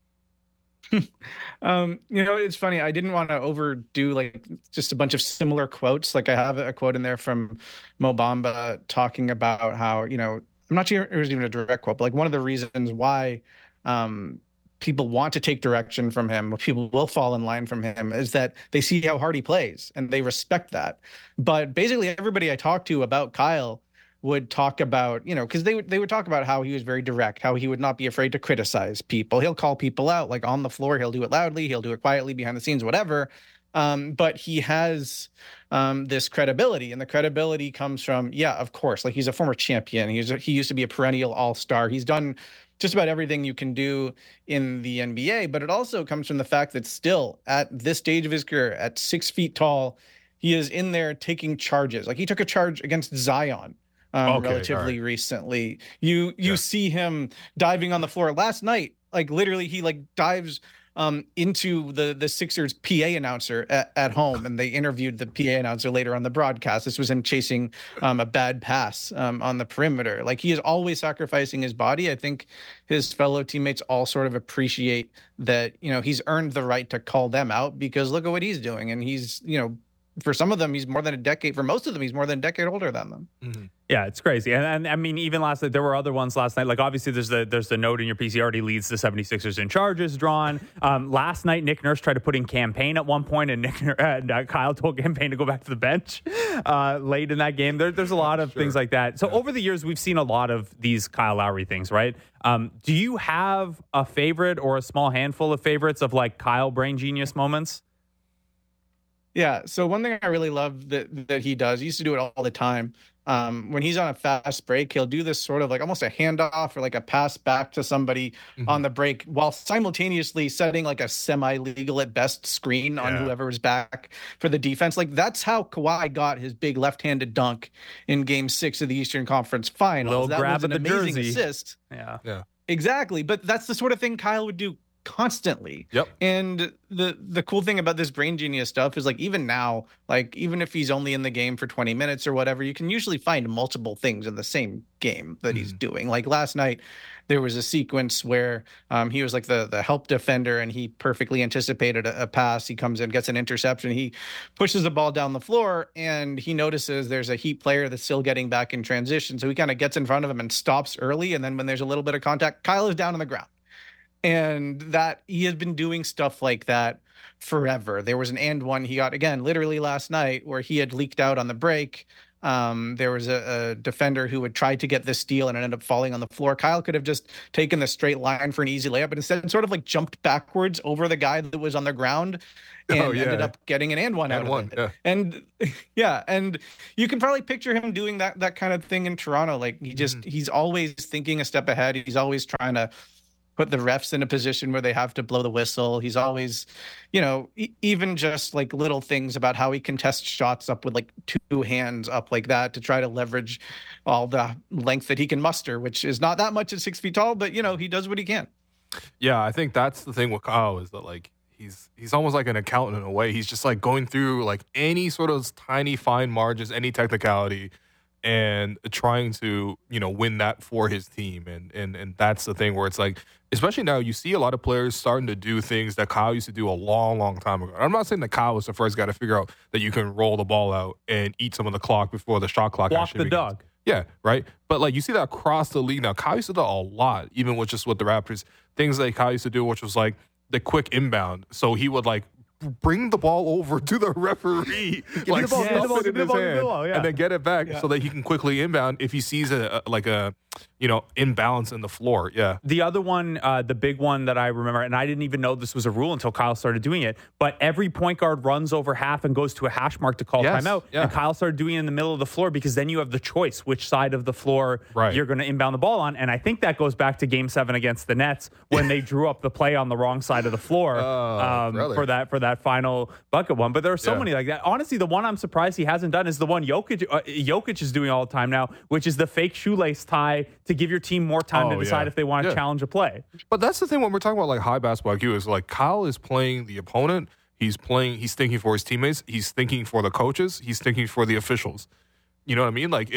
um, you know, it's funny. I didn't want to overdo like just a bunch of similar quotes. Like I have a quote in there from Mo Bamba talking about how, you know, I'm not sure it was even a direct quote, but like one of the reasons why um, people want to take direction from him, people will fall in line from him, is that they see how hard he plays and they respect that. But basically everybody I talked to about Kyle would talk about, you know, because they would they would talk about how he was very direct, how he would not be afraid to criticize people. He'll call people out, like on the floor. He'll do it loudly. He'll do it quietly behind the scenes, whatever. Um, but he has um, this credibility, and the credibility comes from, yeah, of course, like he's a former champion. He's a, he used to be a perennial all-star. He's done just about everything you can do in the N B A. But it also comes from the fact that still at this stage of his career, at six feet tall, he is in there taking charges. Like he took a charge against Zion. Um, okay, relatively right. recently. You you yeah. see him diving on the floor last night. Like literally, he like dives um, into the the Sixers P A announcer at, at home, and they interviewed the P A announcer later on the broadcast. This was him chasing um, a bad pass um, on the perimeter. Like he is always sacrificing his body. I think his fellow teammates all sort of appreciate that. You know, he's earned the right to call them out because look at what he's doing, and he's you know. For some of them, he's more than a decade. For most of them, he's more than a decade older than them. Mm-hmm. Yeah, it's crazy. And, and I mean, even last night, there were other ones last night. Like, obviously, there's the there's the note in your piece. He already leads the seventy-sixers in charges drawn. Um, last night, Nick Nurse tried to put in Campaign at one point, and Nick and, uh, Kyle told Campaign to go back to the bench uh, late in that game. There, there's a lot of sure. things like that. So, yeah. over the years, we've seen a lot of these Kyle Lowry things, right? Um, do you have a favorite or a small handful of favorites of, like, Kyle brain genius moments? Yeah. So one thing I really love that that he does, he used to do it all the time. Um, when he's on a fast break, he'll do this sort of like almost a handoff or like a pass back to somebody mm-hmm. on the break while simultaneously setting like a semi-legal at best screen yeah. on whoever was back for the defense. Like that's how Kawhi got his big left-handed dunk in Game Six of the Eastern Conference Finals. Little that grab was an of the amazing jersey. assist. Yeah. Yeah. Exactly. But that's the sort of thing Kyle would do constantly. Yep. And the the cool thing about this brain genius stuff is like even now, like even if he's only in the game for twenty minutes or whatever, you can usually find multiple things in the same game that mm. he's doing. Like last night, there was a sequence where um, he was like the the help defender and he perfectly anticipated a, a pass. He comes in, gets an interception. He pushes the ball down the floor and he notices there's a Heat player that's still getting back in transition. So he kind of gets in front of him and stops early. And then when there's a little bit of contact, Kyle is down on the ground. And that he has been doing stuff like that forever. There was an and one he got, again, literally last night where he had leaked out on the break. Um, there was a, a defender who had tried to get this steal and it ended up falling on the floor. Kyle could have just taken the straight line for an easy layup, but instead sort of like jumped backwards over the guy that was on the ground and oh, yeah. ended up getting an and one and out one, of it. Yeah. And yeah, and you can probably picture him doing that that kind of thing in Toronto. Like he just mm-hmm. he's always thinking a step ahead. He's always trying to put the refs in a position where they have to blow the whistle. He's always, you know, e- even just like little things about how he contests shots up with like two hands up like that to try to leverage all the length that he can muster, which is not that much at six feet tall, but you know, he does what he can. Yeah, I think that's the thing with Kyle is that like he's he's almost like an accountant in a way. He's just like going through like any sort of tiny fine margins, any technicality, and trying to, you know, win that for his team. And and and that's the thing where it's like, especially now, you see a lot of players starting to do things that Kyle used to do a long, long time ago. I'm not saying that Kyle was the first guy to figure out that you can roll the ball out and eat some of the clock before the shot clock. Walk the begins. Dog. Yeah, right? But, like, you see that across the league now. Kyle used to do that a lot, even with just with the Raptors. Things that Kyle used to do, which was, like, the quick inbound. So he would, like, bring the ball over to the referee, like the ball, stuff the ball, it in the his ball, hand, the ball, yeah. and then get it back yeah. so that he can quickly inbound if he sees a, a like a, you know, imbalance in the floor. Yeah. The other one, uh, the big one that I remember, and I didn't even know this was a rule until Kyle started doing it, but every point guard runs over half and goes to a hash mark to call yes, timeout. yeah. And Kyle started doing it in the middle of the floor because then you have the choice which side of the floor right. you're going to inbound the ball on. And I think that goes back to Game Seven against the Nets when they drew up the play on the wrong side of the floor oh, um, really? for that for that final bucket one. But there are so yeah. many like that. Honestly, the one I'm surprised he hasn't done is the one Jokic uh, Jokic is doing all the time now, which is the fake shoelace tie to give your team more time oh, to decide yeah. if they want to yeah. challenge a play. But that's the thing when we're talking about like high basketball I Q is like Kyle is playing the opponent. He's playing. He's thinking for his teammates. He's thinking for the coaches. He's thinking for the officials. You know what I mean? Like it's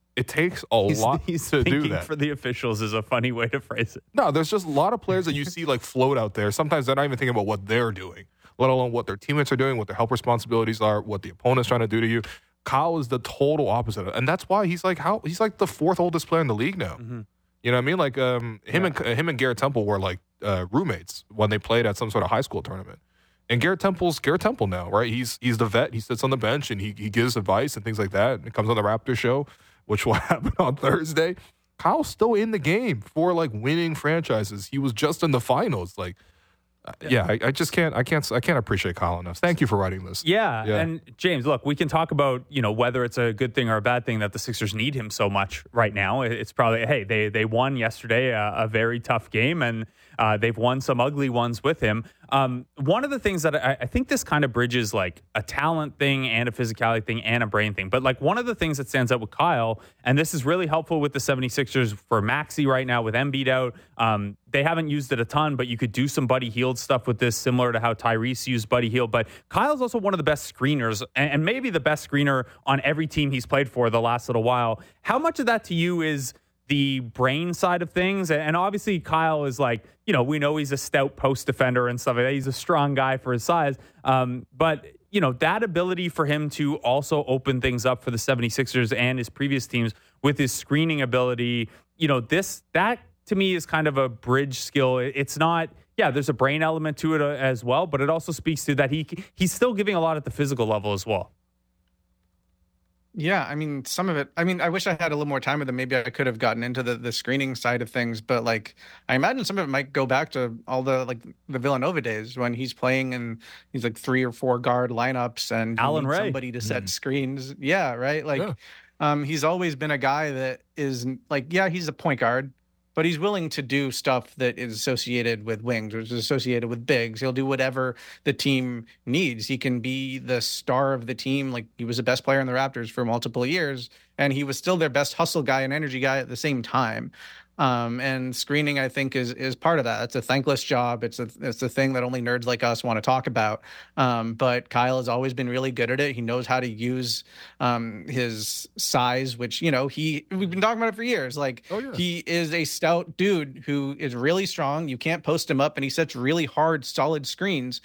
it takes a He's, lot he's to do thinking that. for the officials is a funny way to phrase it. No, there's just a lot of players that you see like float out there. Sometimes they're not even thinking about what they're doing, let alone what their teammates are doing, what their help responsibilities are, what the opponent's trying to do to you. Kyle is the total opposite, and that's why he's like how he's like the fourth oldest player in the league now. Mm-hmm. You know what I mean? Like um, him Yeah. and him and Garrett Temple were like uh, roommates when they played at some sort of high school tournament. And Garrett Temple's Garrett Temple now, right? He's he's the vet. He sits on the bench and he he gives advice and things like that. And it comes on the Raptors show, which will happen on Thursday. Kyle's still in the game for like winning franchises. He was just in the finals. Like, uh, yeah, I, I just can't I can't I can't appreciate Kyle enough. Thank you for writing this. Yeah, Yeah. and James, look, we can talk about, you know, whether it's a good thing or a bad thing that the Sixers need him so much right now. It's probably, hey, they they won yesterday, a, a very tough game, and uh, they've won some ugly ones with him. Um, one of the things that I, I think this kind of bridges like a talent thing and a physicality thing and a brain thing. But like one of the things that stands out with Kyle, and this is really helpful with the 76ers for Maxey right now with Embiid out. Um, they haven't used it a ton, but you could do some Buddy Hield stuff with this, similar to how Tyrese used Buddy Hield. But Kyle's also one of the best screeners, and, and maybe the best screener on every team he's played for the last little while. How much of that to you is the brain side of things? And obviously Kyle is like, you know, we know he's a stout post defender and stuff like that. He's a strong guy for his size. Um, but, you know, that ability for him to also open things up for the 76ers and his previous teams with his screening ability, you know, this, that to me is kind of a bridge skill. It's not, yeah, there's a brain element to it as well, but it also speaks to that he he's still giving a lot at the physical level as well. Yeah, I mean, some of it, I mean, I wish I had a little more time with him. Maybe I could have gotten into the, the screening side of things, but like, I imagine some of it might go back to all the, like the Villanova days when he's playing and he's like three or four guard lineups and you Allen need Ray. somebody to set Mm. screens. Yeah. Right. Like, Yeah. um, he's always been a guy that is like, yeah, he's a point guard, but he's willing to do stuff that is associated with wings or is associated with bigs. He'll do whatever the team needs. He can be the star of the team. Like he was the best player in the Raptors for multiple years, and he was still their best hustle guy and energy guy at the same time. Um, and screening, I think, is is part of that. It's a thankless job. It's a it's a thing that only nerds like us want to talk about. Um, but Kyle has always been really good at it. He knows how to use um, his size, which, you know, he we've been talking about it for years. Like Oh, yeah. he is a stout dude who is really strong. You can't post him up, and he sets really hard, solid screens.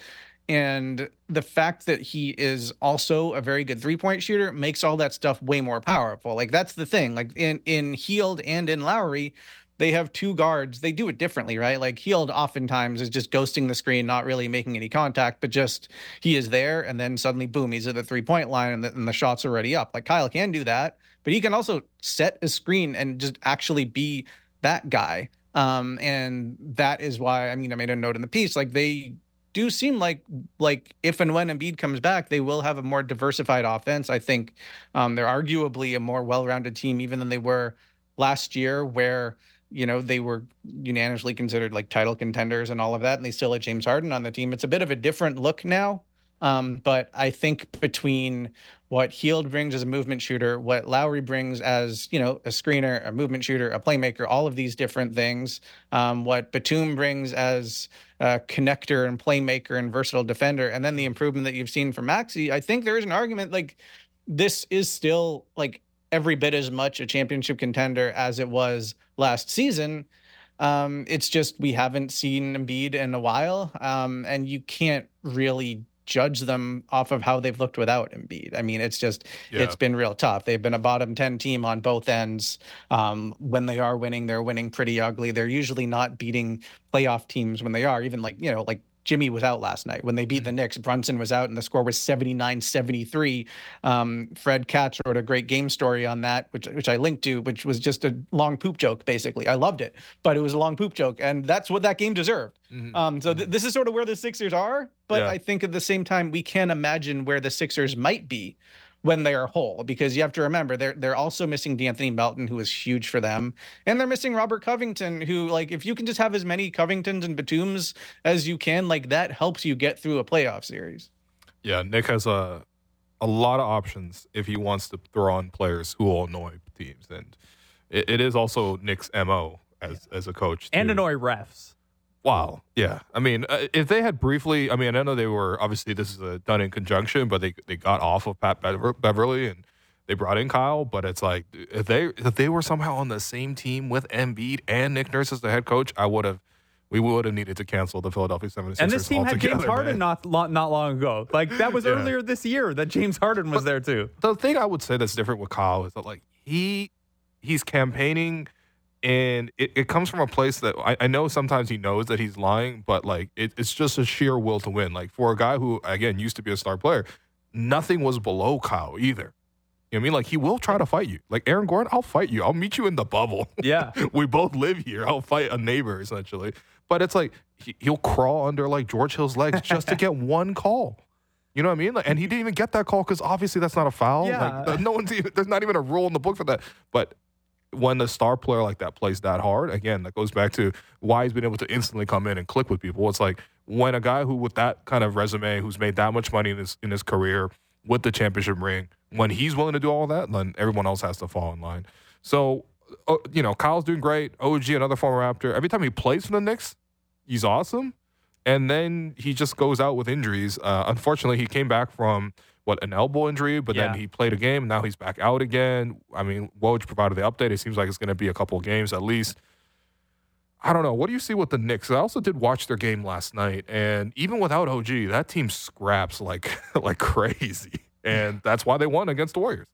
And the fact that he is also a very good three-point shooter makes all that stuff way more powerful. Like that's the thing. Like in in Hield and in Lowry, they have two guards. They do it differently, right? Like Hield oftentimes is just ghosting the screen, not really making any contact, but just he is there, and then suddenly, boom, he's at the three-point line, and the, and the shot's already up. Like Kyle can do that, but he can also set a screen and just actually be that guy. Um, and that is why, I mean, I made a note in the piece, like they do seem like like if and when Embiid comes back, they will have a more diversified offense. I think um, they're arguably a more well-rounded team even than they were last year, where you know they were unanimously considered like title contenders and all of that, and they still had James Harden on the team. It's a bit of a different look now, um, but I think between what Hield brings as a movement shooter, what Lowry brings as, you know, a screener, a movement shooter, a playmaker, all of these different things, um, what Batum brings as a connector and playmaker and versatile defender, and then the improvement that you've seen from Maxey, I think there is an argument like this is still like every bit as much a championship contender as it was last season. Um, it's just we haven't seen Embiid in a while, um, and you can't really judge them off of how they've looked without Embiid. I mean, it's just, Yeah. it's been real tough. They've been a bottom ten team on both ends. Um, when they are winning, they're winning pretty ugly. They're usually not beating playoff teams when they are, even like, you know, like Jimmy was out last night. When they beat the Knicks, Brunson was out and the score was seventy-nine seventy-three. Um, Fred Katz wrote a great game story on that, which which I linked to, which was just a long poop joke, basically. I loved it, but it was a long poop joke. And that's what that game deserved. Mhm. Um, so th- this is sort of where the Sixers are. But Yeah. I think at the same time, we can't imagine where the Sixers might be when they are whole, because you have to remember they're they're also missing D'Anthony Melton, who is huge for them, and they're missing Robert Covington, who, like, if you can just have as many Covingtons and Batums as you can, like, that helps you get through a playoff series. Yeah, Nick has a a lot of options if he wants to throw on players who will annoy teams, and it, it is also Nick's M O as as a coach And to- annoy refs. Wow. Yeah. I mean, uh, if they had briefly, I mean, I know they were, obviously this is a, done in conjunction, but they they got off of Pat Bever- Beverly and they brought in Kyle, but it's like if they if they were somehow on the same team with Embiid and Nick Nurse as the head coach, I would have we would have needed to cancel the Philadelphia seventy-sixers. And this team had James Harden man. not lo- not long ago. Like that was Yeah. earlier this year that James Harden was But there too. The thing I would say that's different with Kyle is that like he he's campaigning. And it, it comes from a place that I, I know sometimes he knows that he's lying, but like it, it's just a sheer will to win. Like for a guy who, again, used to be a star player, nothing was below Kyle either. You know what I mean? Like he will try to fight you. Like Aaron Gordon, I'll fight you. I'll meet you in the bubble. Yeah. We both live here. I'll fight a neighbor essentially. But it's like he, he'll crawl under like George Hill's legs just to get one call. You know what I mean? Like, and he didn't even get that call because obviously that's not a foul. Yeah. Like no one's even, there's not even a rule in the book for that. But when a star player like that plays that hard, again, that goes back to why he's been able to instantly come in and click with people. It's like when a guy who with that kind of resume, who's made that much money in his in his career with the championship ring, when he's willing to do all that, then everyone else has to fall in line. So, uh, you know, Kyle's doing great. O G, another former Raptor. Every time he plays for the Knicks, he's awesome. And then he just goes out with injuries. Uh, unfortunately, he came back from what, an elbow injury, but Yeah. then he played a game, and now he's back out again. I mean, Woj provided the update. It seems like it's going to be a couple of games at least. I don't know. What do you see with the Knicks? I also did watch their game last night, and even without O G, that team scraps like like crazy, and that's why they won against the Warriors.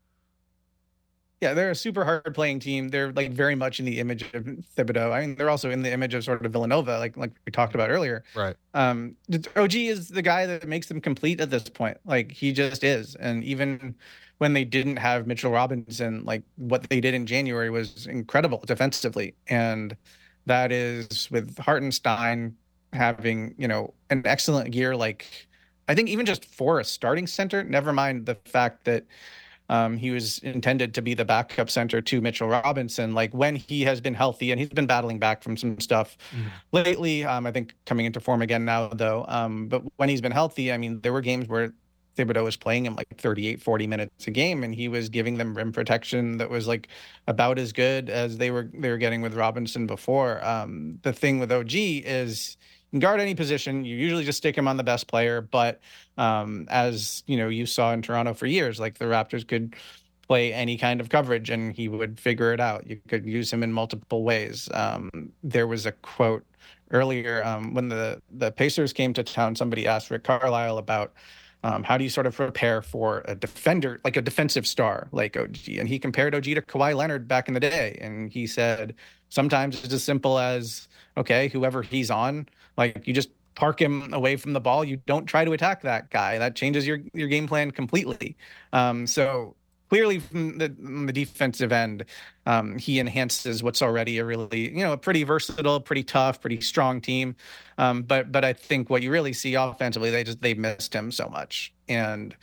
Yeah, they're a super hard playing team. They're like very much in the image of Thibodeau. I mean, they're also in the image of sort of Villanova, like like we talked about earlier. Right. Um, O G is the guy that makes them complete at this point. Like he just is. And even when they didn't have Mitchell Robinson, like what they did in January was incredible defensively. And that is with Hartenstein having, you know, an excellent year. Like I think even just for a starting center, never mind the fact that Um, he was intended to be the backup center to Mitchell Robinson. Like when he has been healthy, and he's been battling back from some stuff mm. lately. Um, I think coming into form again now, though. Um, but when he's been healthy, I mean, there were games where Thibodeau was playing him like thirty-eight, forty minutes a game, and he was giving them rim protection that was like about as good as they were they were getting with Robinson before. Um, the thing with O G is, can guard any position. You usually just stick him on the best player. But um, as you know, you saw in Toronto for years, like the Raptors could play any kind of coverage and he would figure it out. You could use him in multiple ways. Um, there was a quote earlier um, when the, the Pacers came to town, somebody asked Rick Carlisle about um, how do you sort of prepare for a defender, like a defensive star like O G? And he compared O G to Kawhi Leonard back in the day. And he said, sometimes it's as simple as, okay, whoever he's on, like you just park him away from the ball. You don't try to attack that guy. That changes your, your game plan completely. Um, so clearly from the, from the defensive end, um, he enhances what's already a really, you know, a pretty versatile, pretty tough, pretty strong team. Um, but, but I think what you really see offensively, they just, they missed him so much. And,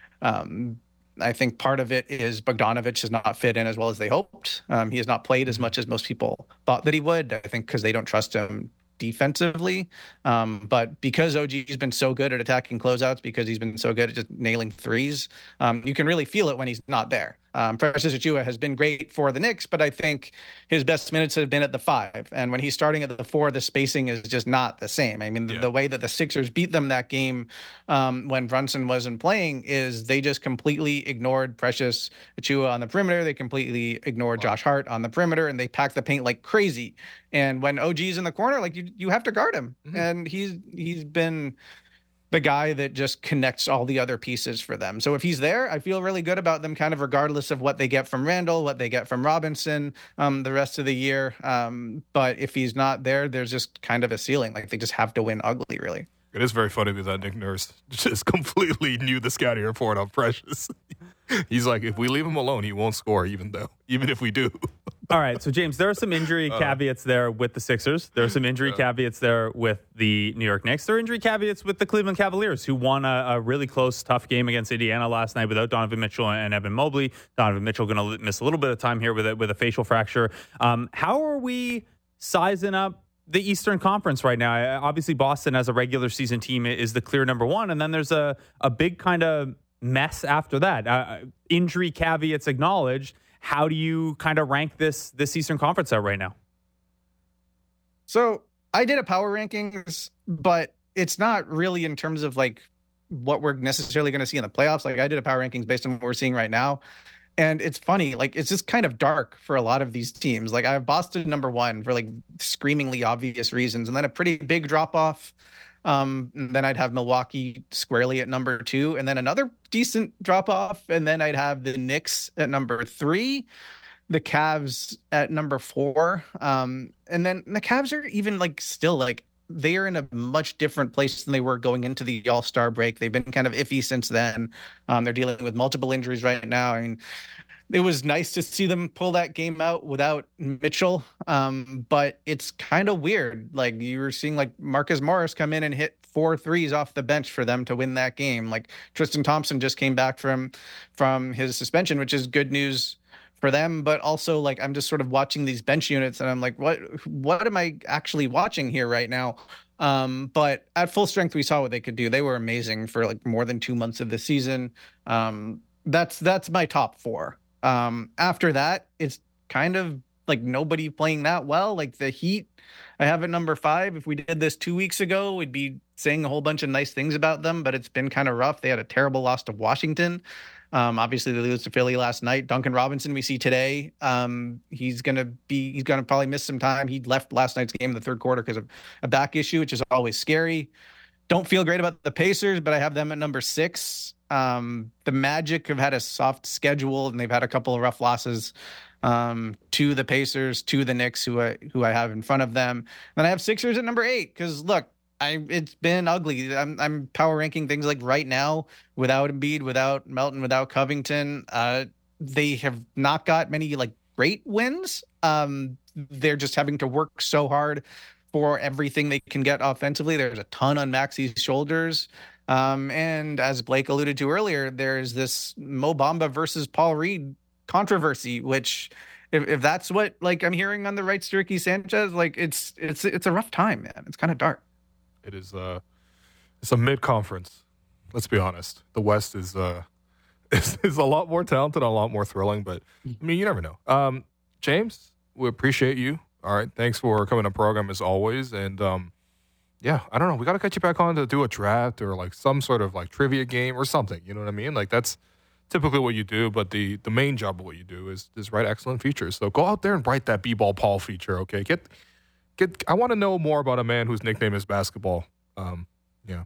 um, I think part of it is Bogdanovic has not fit in as well as they hoped. Um, he has not played as much as most people thought that he would. I think because they don't trust him defensively. Um, but because O G's been so good at attacking closeouts, because he's been so good at just nailing threes, um, you can really feel it when he's not there. Um, Precious Achiuwa has been great for the Knicks, but I think his best minutes have been at the five. And when he's starting at the four, the spacing is just not the same. I mean, the, yeah. the way that the Sixers beat them that game um, when Brunson wasn't playing is they just completely ignored Precious Achiuwa on the perimeter. They completely ignored wow. Josh Hart on the perimeter, and they packed the paint like crazy. And when O G's in the corner, like you, you have to guard him. Mm-hmm. And he's he's been the guy that just connects all the other pieces for them. So if he's there, I feel really good about them kind of regardless of what they get from Randall, what they get from Robinson um, the rest of the year. Um, but if he's not there, there's just kind of a ceiling. Like they just have to win ugly, really. It is very funny that Nick Nurse just completely knew the scouting report on Precious. He's like, if we leave him alone, he won't score, even though, even if we do. All right, so James, there are some injury uh, caveats there with the Sixers. There are some injury uh, caveats there with the New York Knicks. There are injury caveats with the Cleveland Cavaliers, who won a, a really close, tough game against Indiana last night without Donovan Mitchell and Evan Mobley. Donovan Mitchell going to miss a little bit of time here with a, with a facial fracture. Um, how are we sizing up the Eastern Conference right now? Obviously, Boston as a regular season team is the clear number one, and then there's a, a big kind of mess after that. Uh, injury caveats acknowledged. How do you kind of rank this this Eastern Conference out right now? So I did a power rankings, but it's not really in terms of like what we're necessarily going to see in the playoffs. Like I did a power rankings based on what we're seeing right now. And it's funny, like it's just kind of dark for a lot of these teams. Like I have Boston number one for like screamingly obvious reasons, and then a pretty big drop off. Um, then I'd have Milwaukee squarely at number two, and then another decent drop off, and then I'd have the Knicks at number three, the Cavs at number four, um, and then the Cavs are even like still like they are in a much different place than they were going into the All-Star break. They've been kind of iffy since then. Um, they're dealing with multiple injuries right now. I mean, it was nice to see them pull that game out without Mitchell. Um, but it's kind of weird. Like you were seeing like Marcus Morris come in and hit four threes off the bench for them to win that game. Like Tristan Thompson just came back from, from his suspension, which is good news for them, but also like I'm just sort of watching these bench units and I'm like, what what am I actually watching here right now? Um, but at full strength, we saw what they could do. They were amazing for like more than two months of the season. Um, that's that's my top four. Um, after that, it's kind of like nobody playing that well. Like the Heat, I have at number five. If we did this two weeks ago, we'd be saying a whole bunch of nice things about them, but it's been kind of rough. They had a terrible loss to Washington. Um, obviously, they lose to Philly last night. Duncan Robinson, we see today. Um, he's going to be, he's going to probably miss some time. He left last night's game in the third quarter because of a back issue, which is always scary. Don't feel great about the Pacers, but I have them at number six. Um, the Magic have had a soft schedule, and they've had a couple of rough losses um, to the Pacers, to the Knicks, who I, who I have in front of them. Then I have Sixers at number eight because, look, I it's been ugly. I'm I'm power ranking things like right now without Embiid, without Melton, without Covington. Uh, they have not got many like great wins. Um, they're just having to work so hard for everything they can get offensively. There's a ton on Maxi's shoulders. Um, and as Blake alluded to earlier, there's this Mo Bamba versus Paul Reed controversy, which if, if that's what like I'm hearing on the rights to Ricky Sanchez, like it's it's it's a rough time, man. It's kind of dark. It is uh it's a mid-conference. Let's be honest. The West is uh is, is a lot more talented, a lot more thrilling, but I mean, you never know. Um, James, we appreciate you. All right, thanks for coming on the program as always. And um, yeah, I don't know. We got to cut you back on to do a draft or like some sort of like trivia game or something. You know what I mean? Like that's typically what you do, but the the main job of what you do is is write excellent features. So go out there and write that B-ball Paul feature. Okay, get. Get, I want to know more about a man whose nickname is basketball. Um, yeah.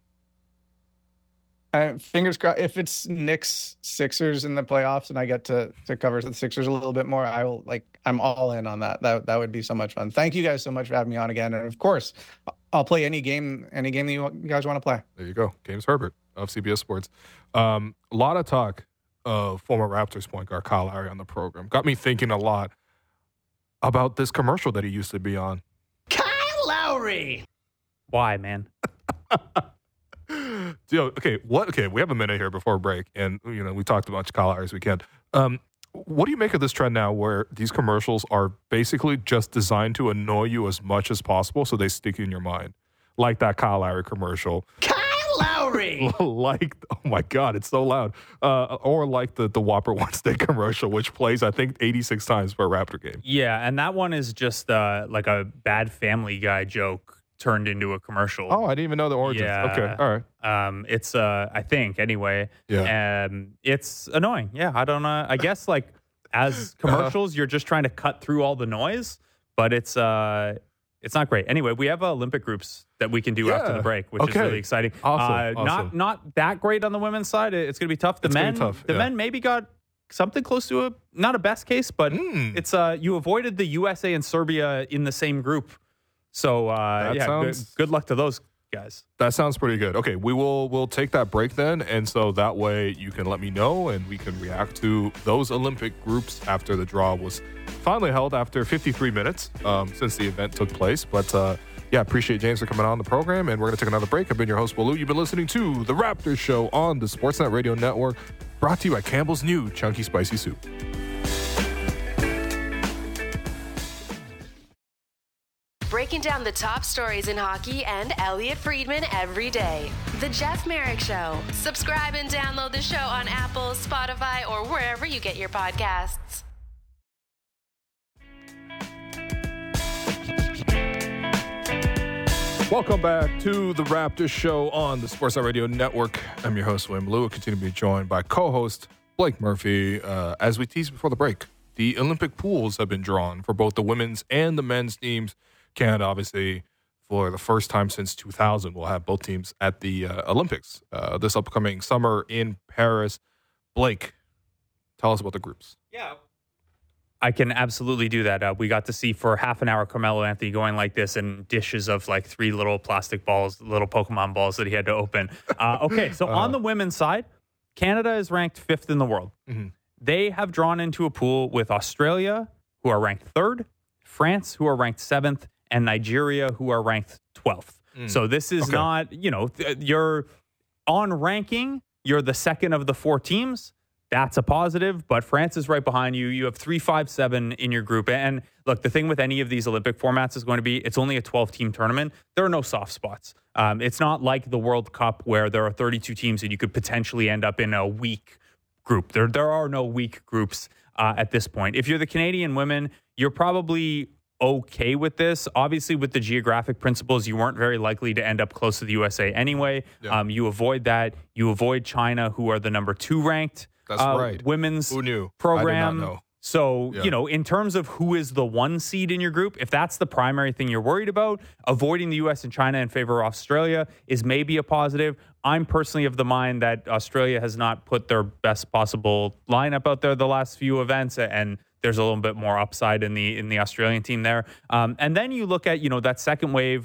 Uh, fingers crossed. If it's Knicks Sixers in the playoffs and I get to to cover the Sixers a little bit more, I will like. I'm all in on that. That that would be so much fun. Thank you guys so much for having me on again. And of course, I'll play any game, any game that you guys want to play. There you go, James Herbert of C B S Sports. Um, a lot of talk of former Raptors point guard Kyle Lowry on the program. Got me thinking a lot about this commercial that he used to be on. Lowry. Why, man? Yo, okay, what? Okay, we have a minute here before break, and you know we talked about Kyle Lowry as we can. Um, what do you make of this trend now, where these commercials are basically just designed to annoy you as much as possible, so they stick in your mind, like that Kyle Lowry commercial? Kyle Lowry. Like, oh my God, it's so loud. Uh, or like the the Whopper Wednesday commercial, which plays I think eighty-six times per Raptor game. Yeah, and that one is just uh, like a bad Family Guy joke turned into a commercial. Oh, I didn't even know the origins. Yeah. Okay, all right. Um, it's uh, I think anyway. Yeah. Um, it's annoying. Yeah, I don't know. I guess like as commercials, uh, you're just trying to cut through all the noise, but it's uh, it's not great. Anyway, we have Olympic groups that we can do yeah. after the break, which okay. is really exciting. Awesome. Uh, awesome. Not not that great on the women's side. It's going to be tough. The it's men, tough. the yeah. men maybe got something close to a not a best case, but mm. it's uh, you avoided the U S A and Serbia in the same group. So uh, yeah, sounds, good, good luck to those guys. That sounds pretty good. Okay, we will we'll take that break then, and so that way you can let me know, and we can react to those Olympic groups after the draw was finally held after fifty-three minutes um, since the event took place. But uh, yeah, appreciate James for coming on the program, and we're going to take another break. I've been your host, Baloo. You've been listening to The Raptors Show on the Sportsnet Radio Network, brought to you by Campbell's new Chunky Spicy Soup. Breaking down the top stories in hockey and Elliot Friedman every day. The Jeff Merrick Show. Subscribe and download the show on Apple, Spotify, or wherever you get your podcasts. Welcome back to the Raptors Show on the Sportsnet Radio Network. I'm your host, William Lou. Continue to be joined by co-host Blake Murphy. Uh, as we teased before the break, the Olympic pools have been drawn for both the women's and the men's teams. Canada, obviously, for the first time since two thousand, will have both teams at the uh, Olympics uh, this upcoming summer in Paris. Blake, tell us about the groups. Yeah. I can absolutely do that. Uh, we got to see for half an hour Carmelo Anthony going like this and dishes of like three little plastic balls, little Pokemon balls that he had to open. Uh, okay, so uh, on the women's side, Canada is ranked fifth in the world. Mm-hmm. They have drawn into a pool with Australia, who are ranked third, France, who are ranked seventh, and Nigeria, who are ranked twelfth. Mm. So this is okay. not, you know, th- you're on ranking, you're the second of the four teams. That's a positive, but France is right behind you. You have three, five, seven in your group. And look, the thing with any of these Olympic formats is going to be it's only a twelve-team tournament. There are no soft spots. Um, it's not like the World Cup where there are thirty-two teams and you could potentially end up in a weak group. There, there are no weak groups uh, at this point. If you're the Canadian women, you're probably okay with this. Obviously, with the geographic principles, you weren't very likely to end up close to the U S A anyway. Yeah. Um, you avoid that. You avoid China, who are the number two ranked. That's uh, right. Women's who knew? program. I did not know. So, yeah. you know, in terms of who is the one seed in your group, if that's the primary thing you're worried about, avoiding the U S and China in favor of Australia is maybe a positive. I'm personally of the mind that Australia has not put their best possible lineup out there the last few events, and there's a little bit more upside in the in the Australian team there. Um, and then you look at, you know, that second wave.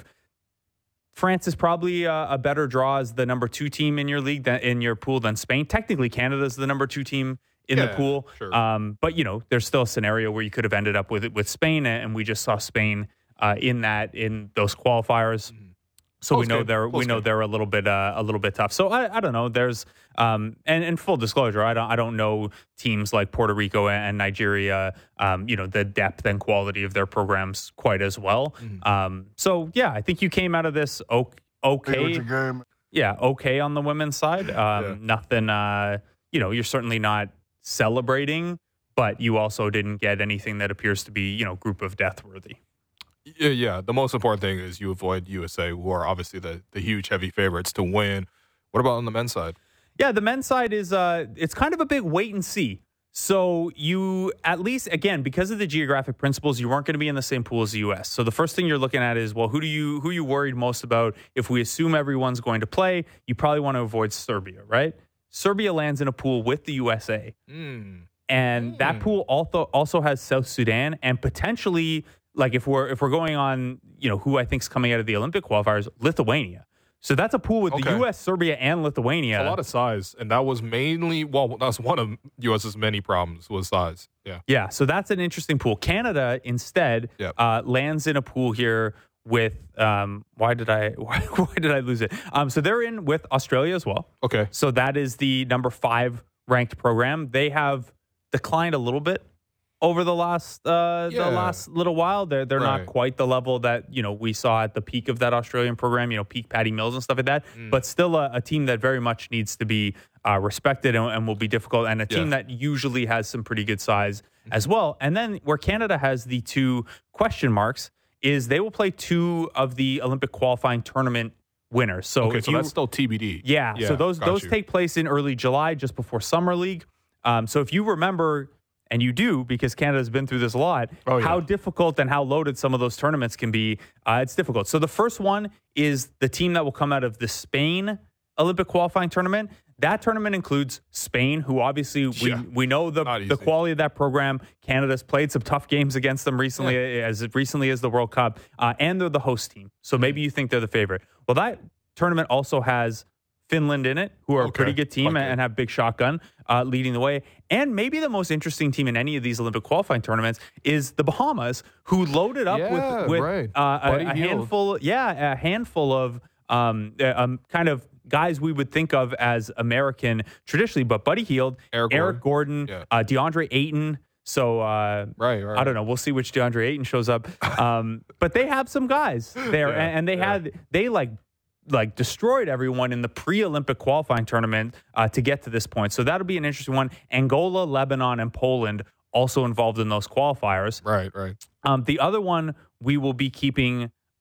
France is probably a, a better draw as the number two team in your league, than, in your pool than Spain. Technically, Canada's the number two team in yeah, the pool. Sure. Um, but, you know, there's still a scenario where you could have ended up with it with Spain, and we just saw Spain uh, in that in those qualifiers. Mm-hmm. So Post we know game. they're Post we know game. they're a little bit uh, a little bit tough. So I, I don't know. There's um, and, and full disclosure, I don't I don't know teams like Puerto Rico and Nigeria. Um, you know, the depth and quality of their programs quite as well. Mm-hmm. Um, so yeah, I think you came out of this okay. Yeah, okay on the women's side. Um, yeah. Nothing. Uh, you know, you're certainly not celebrating, but you also didn't get anything that appears to be, you know, group of death worthy. Yeah, yeah. The most important thing is you avoid U S A, who are obviously the, the huge heavy favorites to win. What about on the men's side? Yeah, the men's side is uh, it's kind of a big wait and see. So you, at least, again, because of the geographic principles, you weren't going to be in the same pool as the U S. So the first thing you're looking at is, well, who do you who are you worried most about? If we assume everyone's going to play, you probably want to avoid Serbia, right? Serbia lands in a pool with the U S A. Mm. And mm. that pool also also has South Sudan and potentially, like if we're if we're going on, you know, who I think is coming out of the Olympic qualifiers, Lithuania. So that's a pool with okay. the U S, Serbia, and Lithuania. A lot of size, and that was mainly well, that was one of U.S.'s many problems was size. Yeah, yeah. So that's an interesting pool. Canada instead yep. uh, lands in a pool here with. Um, why did I why, why did I lose it? Um, so they're in with Australia as well. Okay. So that is the number five ranked program. They have declined a little bit over the last uh, yeah. the last little while. They're they're right. not quite the level that, you know, we saw at the peak of that Australian program, you know, peak Patty Mills and stuff like that. Mm. But still a, a team that very much needs to be uh, respected and, and will be difficult, and a team yeah. that usually has some pretty good size mm-hmm. as well. And then where Canada has the two question marks is they will play two of the Olympic qualifying tournament winners. So, okay, if so you, that's still T B D. Yeah, yeah so those those you. take place in early July, just before Summer League. Um, so if you remember, and you do because Canada's been through this a lot, oh, yeah. how difficult and how loaded some of those tournaments can be, uh, it's difficult. So the first one is the team that will come out of the Spain Olympic qualifying tournament. That tournament includes Spain, who obviously we, yeah. we know the, the quality of that program. Canada's played some tough games against them recently, yeah. as recently as the World Cup, uh, and they're the host team. So maybe you think they're the favorite. Well, that tournament also has Finland in it, who are okay. a pretty good team okay. and have Big Shotgun uh, leading the way. And maybe the most interesting team in any of these Olympic qualifying tournaments is the Bahamas, who loaded up yeah, with, with right. uh, a, a handful, yeah, a handful of um, uh, um, kind of guys we would think of as American traditionally, but Buddy Hield, Eric, Eric Gordon, Gordon yeah. uh, DeAndre Ayton. So uh, right, right, I don't know. We'll see which DeAndre Ayton shows up. Um, but they have some guys there, yeah, and, and they yeah. had they like. like destroyed everyone in the pre-Olympic qualifying tournament uh, to get to this point. So that'll be an interesting one. Angola, Lebanon, and Poland also involved in those qualifiers. Right, right. Um, the other one we will be keeping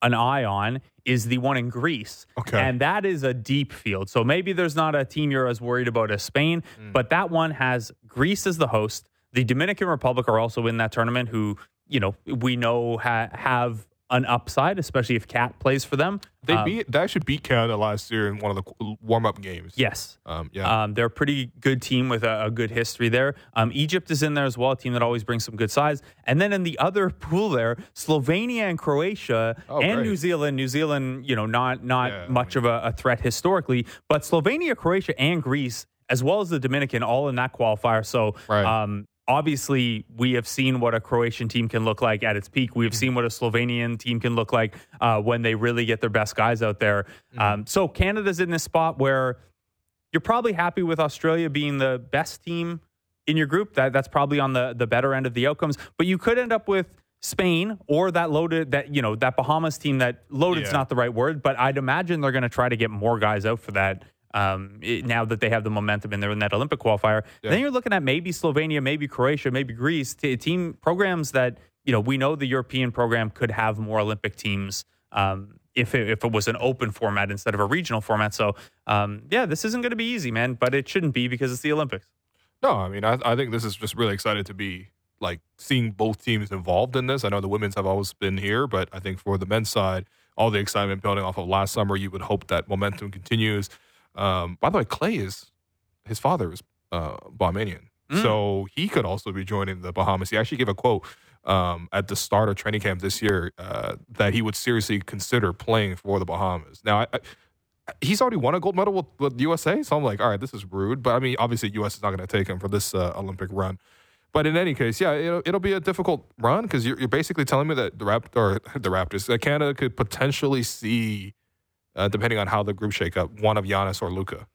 an eye on is the one in Greece. Okay. And that is a deep field. So maybe there's not a team you're as worried about as Spain, mm. but that one has Greece as the host. The Dominican Republic are also in that tournament who, you know, we know ha- have an upside, especially if Cat plays for them. They um, beat they actually beat Canada last year in one of the warm up games. Yes. Um, yeah. Um, they're a pretty good team with a, a good history there. Um, Egypt is in there as well, a team that always brings some good size. And then in the other pool there, Slovenia and Croatia oh, and great. New Zealand. New Zealand, you know, not not yeah, much I mean, of a, a threat historically, but Slovenia, Croatia, and Greece, as well as the Dominican, all in that qualifier. So. Right. Um, Obviously, we have seen what a Croatian team can look like at its peak. We've seen what a Slovenian team can look like uh, when they really get their best guys out there. Mm-hmm. Um, so Canada's in this spot where you're probably happy with Australia being the best team in your group. That that's probably on the the better end of the outcomes. But you could end up with Spain or that loaded that you know that Bahamas team. That loaded's yeah. not the right word, but I'd imagine they're going to try to get more guys out for that. Um, it, now that they have the momentum and they're in that Olympic qualifier, yeah. then you're looking at maybe Slovenia, maybe Croatia, maybe Greece, t- team programs that, you know, we know the European program could have more Olympic teams um, if, it, if it was an open format instead of a regional format. So, um, yeah, this isn't going to be easy, man, but it shouldn't be because it's the Olympics. No, I mean, I, I think this is just really excited to be like seeing both teams involved in this. I know the women's have always been here, but I think for the men's side, all the excitement building off of last summer, you would hope that momentum continues. Um, by the way, Clay is his father is uh, Bahamian, mm. so he could also be joining the Bahamas. He actually gave a quote um, at the start of training camp this year uh, that he would seriously consider playing for the Bahamas. Now, I, I, he's already won a gold medal with, with U S A, so I'm like, all right, this is rude. But I mean, obviously, U S is not going to take him for this uh, Olympic run. But in any case, yeah, it'll, it'll be a difficult run because you're, you're basically telling me that the Rapt- or the Raptors, that Canada could potentially see. Uh, depending on how the group shake up, one of Giannis or Luka.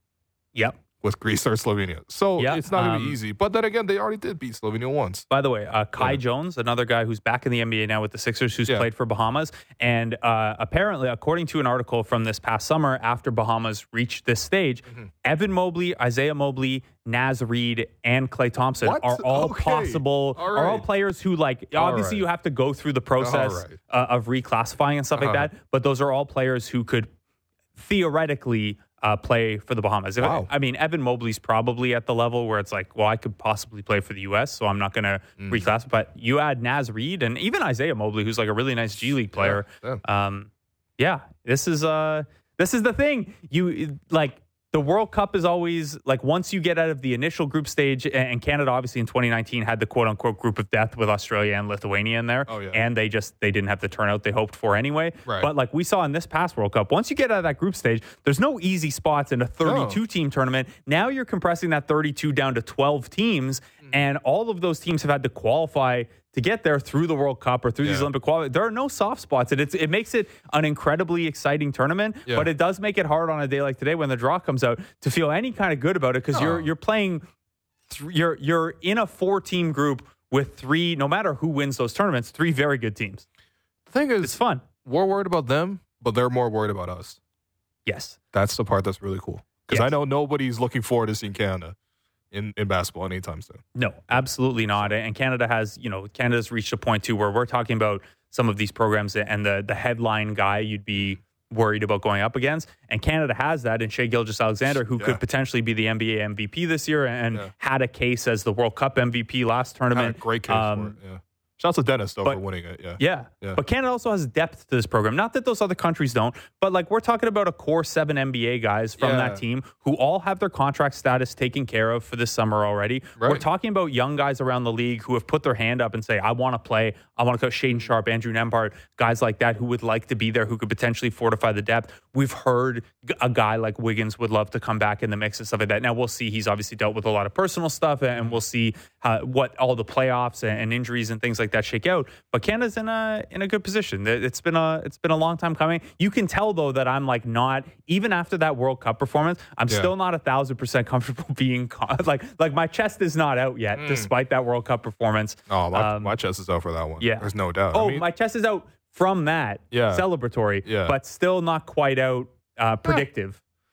Yep. With Greece or Slovenia. So yep. it's not going to um, be easy. But then again, they already did beat Slovenia once. By the way, uh, Kai yeah. Jones, another guy who's back in the N B A now with the Sixers, who's yeah. played for Bahamas. And uh, apparently, according to an article from this past summer, after Bahamas reached this stage, mm-hmm. Evan Mobley, Isaiah Mobley, Naz Reid, and Klay Thompson what? are all okay. possible, all right. are all players who, like, all obviously right. you have to go through the process right. uh, of reclassifying and stuff uh-huh. like that. But those are all players who could theoretically uh, play for the Bahamas. Wow. I mean, Evan Mobley's probably at the level where it's like, well, I could possibly play for the U S, so I'm not going to mm. reclass. But you add Naz Reid and even Isaiah Mobley, who's like a really nice G League player. Yeah, yeah. Um, yeah this is uh, this is the thing. You like. The World Cup is always like once you get out of the initial group stage, and Canada obviously in twenty nineteen had the quote unquote group of death with Australia and Lithuania in there. Oh, yeah. And they just they didn't have the turnout they hoped for anyway. Right. But like we saw in this past World Cup, once you get out of that group stage, there's no easy spots in a thirty-two no. team tournament. Now you're compressing that thirty-two down to twelve teams, mm-hmm. and all of those teams have had to qualify to get there through the World Cup or through yeah. these Olympic qualifiers. There are no soft spots, and it's, it makes it an incredibly exciting tournament. Yeah. But it does make it hard on a day like today when the draw comes out to feel any kind of good about it because no. you're you're playing, th- you're you're in a four team group with three. No matter who wins those tournaments, three very good teams. The thing is, it's fun. We're worried about them, but they're more worried about us. Yes, that's the part that's really cool because yes. I know nobody's looking forward to seeing Canada in, in basketball anytime soon. No, absolutely not. And Canada has, you know, Canada's reached a point too where we're talking about some of these programs and the the headline guy you'd be worried about going up against. And Canada has that in Shai Gilgeous-Alexander, who yeah. could potentially be the N B A M V P this year and yeah. had a case as the World Cup M V P last tournament. Had a great case um, for it, yeah. Shouts to Dennis, though, but, for winning it. Yeah. yeah. Yeah. But Canada also has depth to this program. Not that those other countries don't, but like we're talking about a core seven N B A guys from yeah. that team who all have their contract status taken care of for this summer already. Right. We're talking about young guys around the league who have put their hand up and say, I want to play. I want to go Shaden Sharp, Andrew Nembhard, guys like that who would like to be there, who could potentially fortify the depth. We've heard a guy like Wiggins would love to come back in the mix and stuff like that. Now we'll see. He's obviously dealt with a lot of personal stuff, and we'll see uh, what all the playoffs and injuries and things like that shake out. But Canada's in a in a good position. It's been a it's been a long time coming. You can tell though that I'm like not even after that World Cup performance. I'm yeah. still not a thousand percent comfortable being like like my chest is not out yet, mm. despite that World Cup performance. Oh, my, um, my chest is out for that one. Yeah, there's no doubt. Oh, I mean, my chest is out from that. Yeah, celebratory. Yeah, but still not quite out uh, predictive.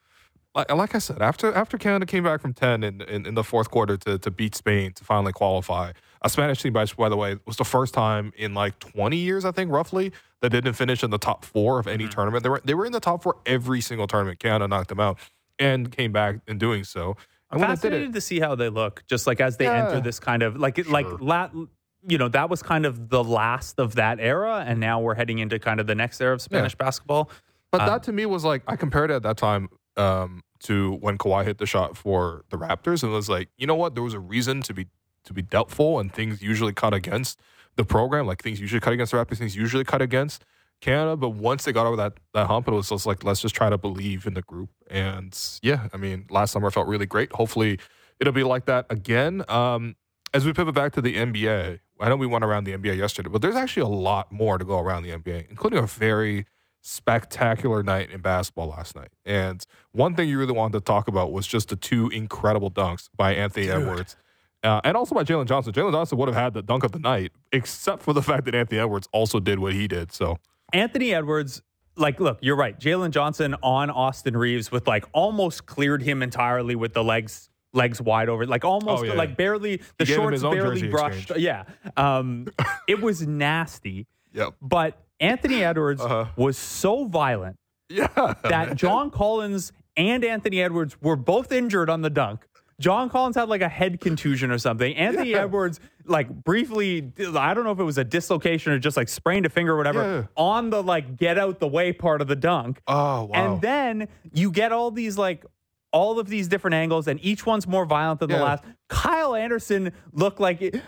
like, like I said, after after Canada came back from ten in, in, in the fourth quarter to, to beat Spain to finally qualify, a Spanish team, by, by the way, was the first time in like twenty years, I think, roughly, that didn't finish in the top four of any mm-hmm. tournament. They were they were in the top four every single tournament. Canada knocked them out and came back in doing so. I'm fascinated to see how they look, just like as they yeah. enter this kind of like sure. like la, you know, that was kind of the last of that era, and now we're heading into kind of the next era of Spanish yeah. basketball. But um, that to me was like, I compared it at that time um, to when Kawhi hit the shot for the Raptors, and it was like, you know what, there was a reason to be to be doubtful, and things usually cut against the program, like things usually cut against the Raptors, things usually cut against Canada. But once they got over that that hump, it was just like, let's just try to believe in the group. And yeah, I mean, last summer felt really great. Hopefully it'll be like that again. Um, as we pivot back to the N B A, I know we went around the N B A yesterday, but there's actually a lot more to go around the N B A, including a very spectacular night in basketball last night. And one thing you really wanted to talk about was just the two incredible dunks by Anthony Dude. Edwards uh, and also by Jalen Johnson. Jalen Johnson would have had the dunk of the night, except for the fact that Anthony Edwards also did what he did. So Anthony Edwards, like, look, you're right. Jalen Johnson on Austin Reeves with like almost cleared him entirely with the legs legs wide over, like almost oh, yeah. like barely the shorts barely brushed. Exchange. Yeah, um, it was nasty. Yep. But Anthony Edwards uh-huh. was so violent yeah, that man. John Collins and Anthony Edwards were both injured on the dunk. John Collins had like a head contusion or something. Anthony yeah. Edwards, like briefly, I don't know if it was a dislocation or just like sprained a finger or whatever, yeah. on the like get out the way part of the dunk. Oh, wow. And then you get all these like, all of these different angles, and each one's more violent than yeah. the last. Kyle Anderson looked like it.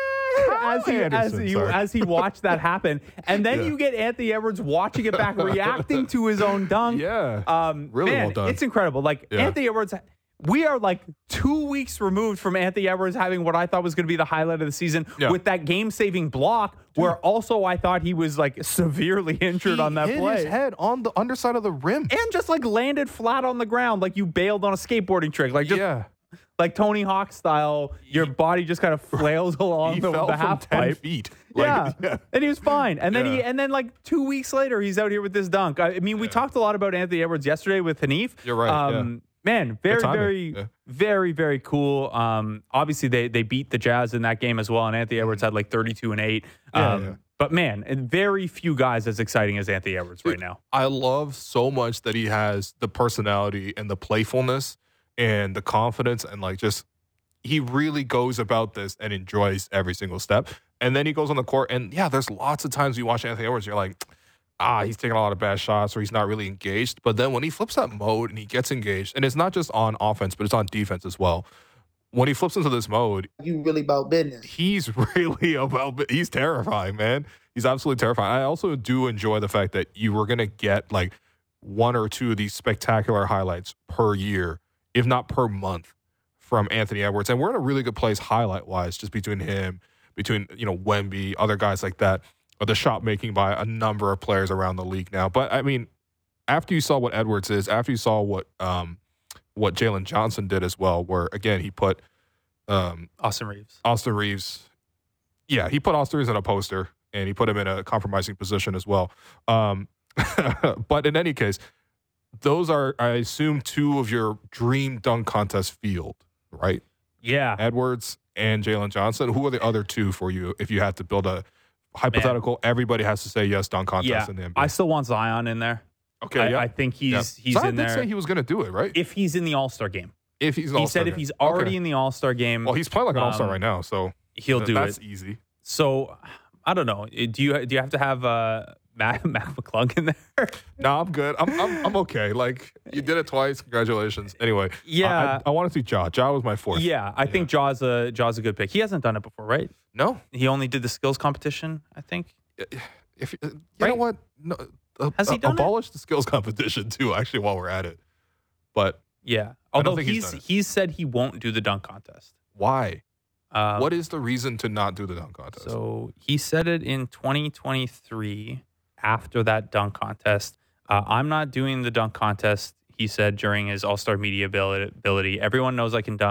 As he, as, he, as he watched that happen. And then yeah. you get Anthony Edwards watching it back, reacting to his own dunk. Yeah. Um, really man, well done. It's incredible. Like, yeah. Anthony Edwards, we are like two weeks removed from Anthony Edwards having what I thought was going to be the highlight of the season yeah. with that game-saving block, Dude. where also I thought he was like severely injured he on that hit play. His head on the underside of the rim. And just like landed flat on the ground like you bailed on a skateboarding trick. Like just yeah. like Tony Hawk style, your body just kind of flails along he the, fell the from half ten pipe. feet. Like, yeah. yeah, and he was fine. And then yeah. he, and then like two weeks later, he's out here with this dunk. I, I mean, we yeah. talked a lot about Anthony Edwards yesterday with Hanif. You're right. Um, yeah. Man, very, very, yeah. very, very cool. Um, obviously, they they beat the Jazz in that game as well, and Anthony Edwards had like thirty-two and eight. Yeah, um, yeah. But man, and very few guys as exciting as Anthony Edwards right now. I love so much that he has the personality and the playfulness and the confidence, and like just he really goes about this and enjoys every single step. And then he goes on the court, and yeah, there's lots of times you watch Anthony Edwards, you're like, ah, he's taking a lot of bad shots or he's not really engaged. But then when he flips that mode and he gets engaged, and it's not just on offense, but it's on defense as well. When he flips into this mode, you really about business. He's really about, he's terrifying, man. He's absolutely terrifying. I also do enjoy the fact that you were going to get like one or two of these spectacular highlights per year, if not per month, from Anthony Edwards. And we're in a really good place highlight-wise, just between him, between, you know, Wemby, other guys like that. The shot making by a number of players around the league now. But I mean, after you saw what Edwards is, after you saw what um, what Jalen Johnson did as well, where again he put um, Austin Reeves, Austin Reeves, yeah, he put Austin Reeves in a poster and he put him in a compromising position as well. Um, but in any case, those are, I assume, two of your dream dunk contest field, right? Yeah, Edwards and Jalen Johnson. Who are the other two for you if you had to build a hypothetical? Man. Everybody has to say yes, dunk contest yeah, in the N B A. I still want Zion in there. Okay, I, yeah. I think he's yeah. he's Zion in there. Did say he was going to do it, right? If he's in the All-Star game. If he's in he All-Star said game. if he's already okay. in the All-Star game. Well, he's playing like an All-Star um, right now, so he'll do that's it. That's easy. So I don't know. Do you do you have to have uh, Mac, Mac McClung in there? No, I'm good. I'm, I'm I'm okay. Like, you did it twice. Congratulations. Anyway, yeah, I, I, I want to see Ja. Ja was my fourth. Yeah, I yeah. think Ja's a Ja's a good pick. He hasn't done it before, right? No, he only did the skills competition, I think. If you right? know what, no, uh, has he done abolish it? the skills competition too? Actually, while we're at it, but yeah, although he's he's, he's said he won't do the dunk contest. Why? Um, what is the reason to not do the dunk contest? So he said it in twenty twenty-three after that dunk contest. Uh, I'm not doing the dunk contest, he said during his All-Star media ability. Everyone knows I can dunk.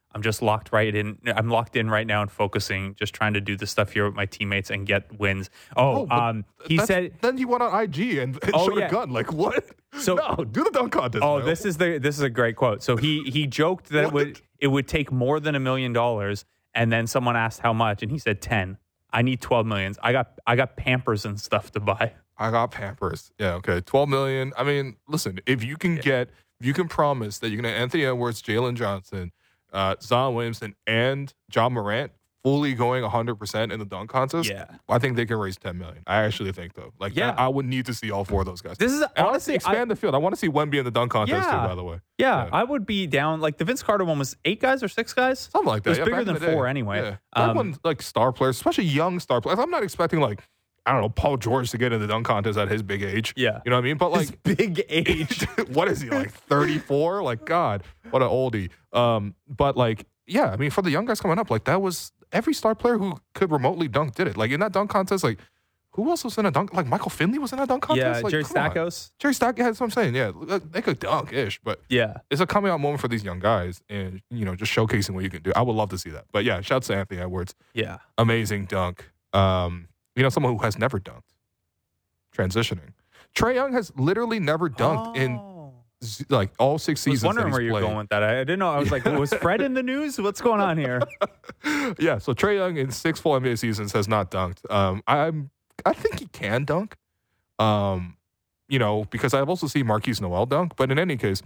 I'm just locked right in. I'm locked in right now and focusing, just trying to do the stuff here with my teammates and get wins. Oh, Oh, um, he That's- said. Then he went on I G and, and Oh, showed yeah. a gun. Like what? So- no, do the dunk contest. Oh, Lyle. this is the this is a great quote. So he he joked that it would What? it would take more than a million dollars, and then someone asked how much, and he said ten. I need twelve millions. I got I got Pampers and stuff to buy. I got Pampers. Yeah, okay. twelve million. I mean, listen, if you can get, if you can promise that you're going to Anthony Edwards, Jalen Johnson, uh, Zion Williamson, and John Morant fully going one hundred percent in the dunk contest, Yeah. I think they can raise ten million. I actually think, though. Like, Yeah. I, I would need to see all four of those guys. This is And honestly, honestly, I, expand the field. I want to see Wemby in the dunk contest, Yeah. too, by the way. yeah, Yeah. I would be down. Like the Vince Carter one was eight guys or six guys. Something like that. It was yeah, bigger back in than the day. four anyway. Yeah. Back Um, when, like, star players, especially young star players, I'm not expecting, like, I don't know, Paul George to get in the dunk contest at his big age. Yeah. You know what I mean? But, His like, big age. what is he, like thirty-four? Like, God, what an oldie. Um, but, like, yeah, I mean, for the young guys coming up, like, that was every star player who could remotely dunk did it. Like, in that dunk contest, like, who else was in a dunk? Like, Michael Finley was in that dunk contest? yeah, like, Jerry come on. Stackhouse. Jerry Stack, yeah, that's what I'm saying. Yeah, like, they could dunk-ish, but Yeah. it's a coming out moment for these young guys and, you know, just showcasing what you can do. I would love to see that. But, yeah, shouts to Anthony Edwards. Yeah. Amazing dunk. Um, you know, someone who has never dunked. Transitioning. Trae Young has literally never dunked in Oh. z- like all six I was seasons. wondering that where he's you're played. going with that. I, I didn't know. I was like, was Fred in the news? What's going on here? Yeah, so Trae Young in six full N B A seasons has not dunked. Um, I'm I think he can dunk. Um, you know, because I've also seen Marquise Noel dunk. But in any case,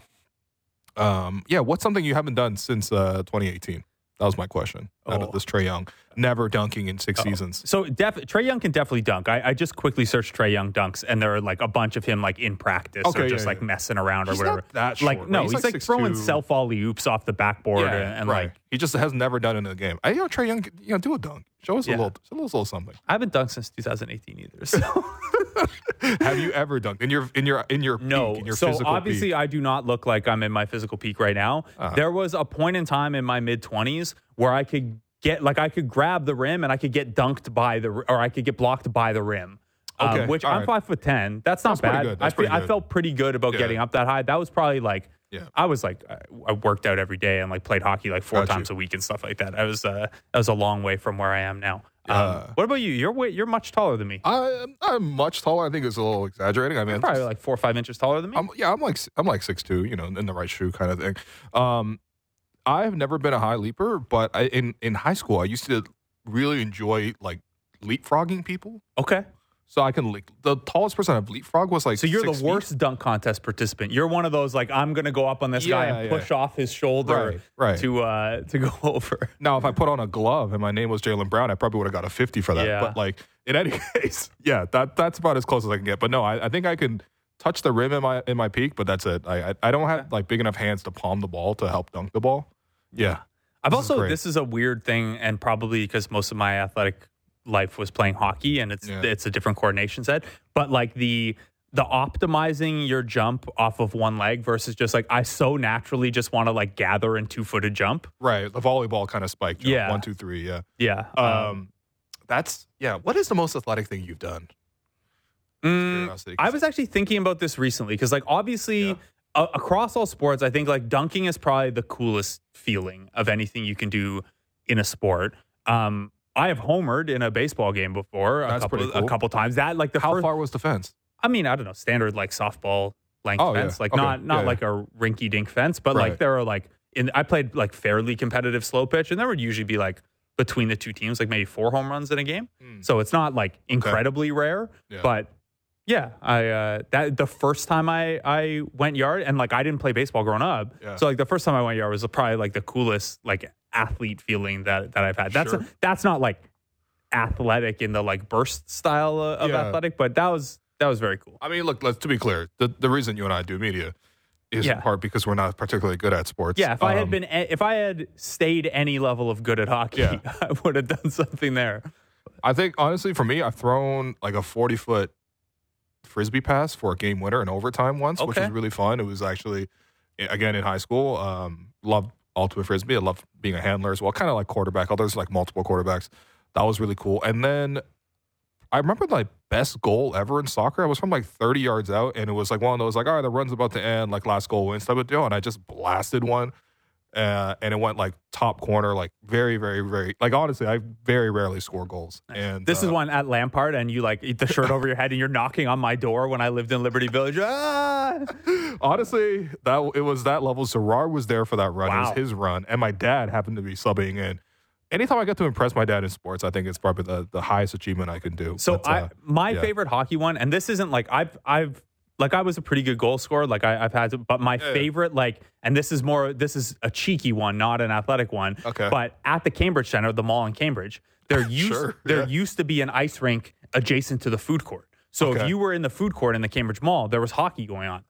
um, yeah, what's something you haven't done since uh, twenty eighteen? That was my question. Out Oh. of this Trae Young, never dunking in six seasons. So def- Trae Young can definitely dunk. I, I just quickly searched Trae Young dunks, and there are like a bunch of him like in practice Okay, or just yeah, like yeah. messing around or He's whatever. not that like short, no, right? he's, He's like, like throwing six two. self alley oops off the backboard Yeah, and, and right. like he just has never done it in the game. I, you know, Trae Young, you know, do a dunk. Show us Yeah. a little, a little, little something. I haven't dunked since two thousand eighteen either. So Have you ever dunked in your in your in your no. peak, in your So physical obviously, peak? I do not look like I'm in my physical peak right now. Uh-huh. There was a point in time in my mid twenties where I could get like I could grab the rim and I could get dunked by the or I could get blocked by the rim. Um, Okay, which all I'm right. five foot ten. That's not That's pretty bad. good. That's I, fe- pretty I good. felt pretty good about Yeah. getting up that high. That was probably like Yeah. I was like I, I worked out every day and like played hockey like four Got you. times a week and stuff like that. I was uh, that was a long way from where I am now. Um, Uh, what about you? You're way, you're much taller than me. I, I'm much taller. I think it's a little exaggerating. I mean, Probably like four or five inches taller than me. I'm, yeah, I'm like I'm like six two, you know, in the right shoe kind of thing. Um, I've never been a high leaper, but I, in in high school, I used to really enjoy like leapfrogging people. okay. So I can leap. The tallest person I've leapfrog was like. So you're six the feet. worst dunk contest participant. You're one of those like I'm gonna go up on this guy Yeah, and yeah. push off his shoulder Right, right. to uh to go over. Now, if I put on a glove and my name was Jaylen Brown, I probably would have got a fifty for that. Yeah. But like in any case, yeah, that that's about as close as I can get. But no, I, I think I can touch the rim in my in my peak, but that's it. I I, I don't have like big enough hands to palm the ball to help dunk the ball. Yeah, I've This is also great. this is a weird thing, and probably because most of my athletic life was playing hockey, and it's Yeah. it's a different coordination set. But like the the optimizing your jump off of one leg versus just like I so naturally just want to like gather and two footed jump. right. The volleyball kind of spike. Jump. Yeah. one, two, three. Yeah. Yeah. Um, that's yeah. What is the most athletic thing you've done? Mm, Curiosity. I was actually thinking about this recently because, like, obviously, Yeah. a- across all sports, I think like dunking is probably the coolest feeling of anything you can do in a sport. Um, I have homered in a baseball game before a That's couple pretty cool. a couple times. That like the How first, far was the fence? I mean, I don't know, standard like softball length Oh, yeah. fence, like Okay. not not Yeah. like a rinky dink fence, but Right. like there are like in I played like fairly competitive slow pitch, and there would usually be like between the two teams like maybe four home runs in a game. Mm. So it's not like incredibly rare, Yeah. but yeah, I uh, that the first time I I went yard and like I didn't play baseball growing up, Yeah. so like the first time I went yard was probably like the coolest like athlete feeling that that I've had. That's Sure. that's not like athletic in the like burst style uh, of Yeah. athletic, but that was that was very cool. I mean, look. Let's to be clear. The the reason you and I do media is Yeah. in part because we're not particularly good at sports. Yeah, if I had Um, been if I had stayed any level of good at hockey, Yeah. I would have done something there. I think honestly, for me, I've thrown like a forty foot frisbee pass for a game winner in overtime once, which Okay. was really fun. It was actually again in high school. Um, loved ultimate frisbee. I loved being a handler as well, kind of like quarterback. Oh, there's like multiple quarterbacks. That was really cool. And then I remember my best goal ever in soccer. I was from like thirty yards out, and it was like one of those like, all right, the run's about to end, like last goal wins type of deal. And I just blasted one. uh, and it went like top corner, like very, very, very. Like honestly, I very rarely score goals. And this uh, is one at Lampard, and you like eat the shirt over your head, and you're knocking on my door when I lived in Liberty Village. Ah! Honestly, that it was that level. Zarar was there for that run. Wow. It was his run, and my dad happened to be subbing in. Anytime I get to impress my dad in sports, I think it's probably the, the highest achievement I can do. So But, I uh, my yeah. favorite hockey one, and this isn't like I've I've like I was a pretty good goal scorer. Like I, I've had, to, but my Yeah. favorite like, and this is more this is a cheeky one, not an athletic one. Okay. But at the Cambridge Center, the mall in Cambridge, there used Sure, there yeah. used to be an ice rink adjacent to the food court. So if Okay. you were in the food court in the Cambridge Mall, there was hockey going on.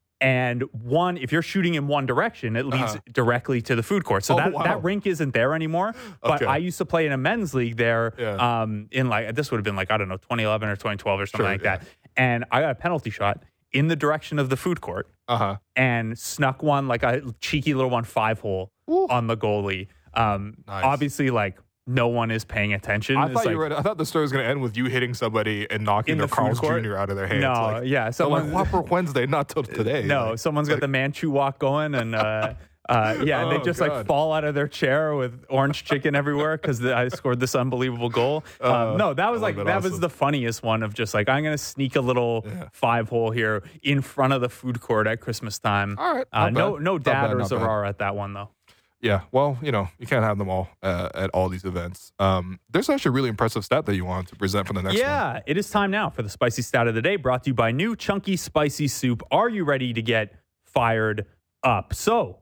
And one, if you're shooting in one direction, it leads Uh-huh. directly to the food court. So Oh, that, wow. that rink isn't there anymore. But Okay. I used to play in a men's league there Yeah. um, in like, this would have been like, I don't know, twenty eleven or twenty twelve or something Sure, like yeah. that. And I got a penalty shot in the direction of the food court Uh huh. and snuck one, like a cheeky little one, five hole on the goalie. Um, Nice. Obviously, like, no one is paying attention. I It's thought like, you were. I thought the story was going to end with you hitting somebody and knocking In their the food Carl's court? Junior out of their hands. No, like, yeah, they're someone- like Whopper Wednesday, not till today. No, Like, someone's got like, the Manchu walk going, and uh, uh, yeah, and they Oh, just like God. fall out of their chair with orange chicken everywhere because I scored this unbelievable goal. Um, Uh, no, that was I like love that that. was Awesome. the funniest one of just like I'm gonna sneak a little Yeah. five hole here in front of the food court at Christmas time. All right, uh, not no, bad. no Not dad bad, or not bad. Zarar at that one though. Yeah, well, you know, you can't have them all uh, at all these events. Um, there's actually a really impressive stat that you want to present for the next one. Yeah, it is time now for the spicy stat of the day, brought to you by New Chunky Spicy Soup. Are you ready to get fired up? So,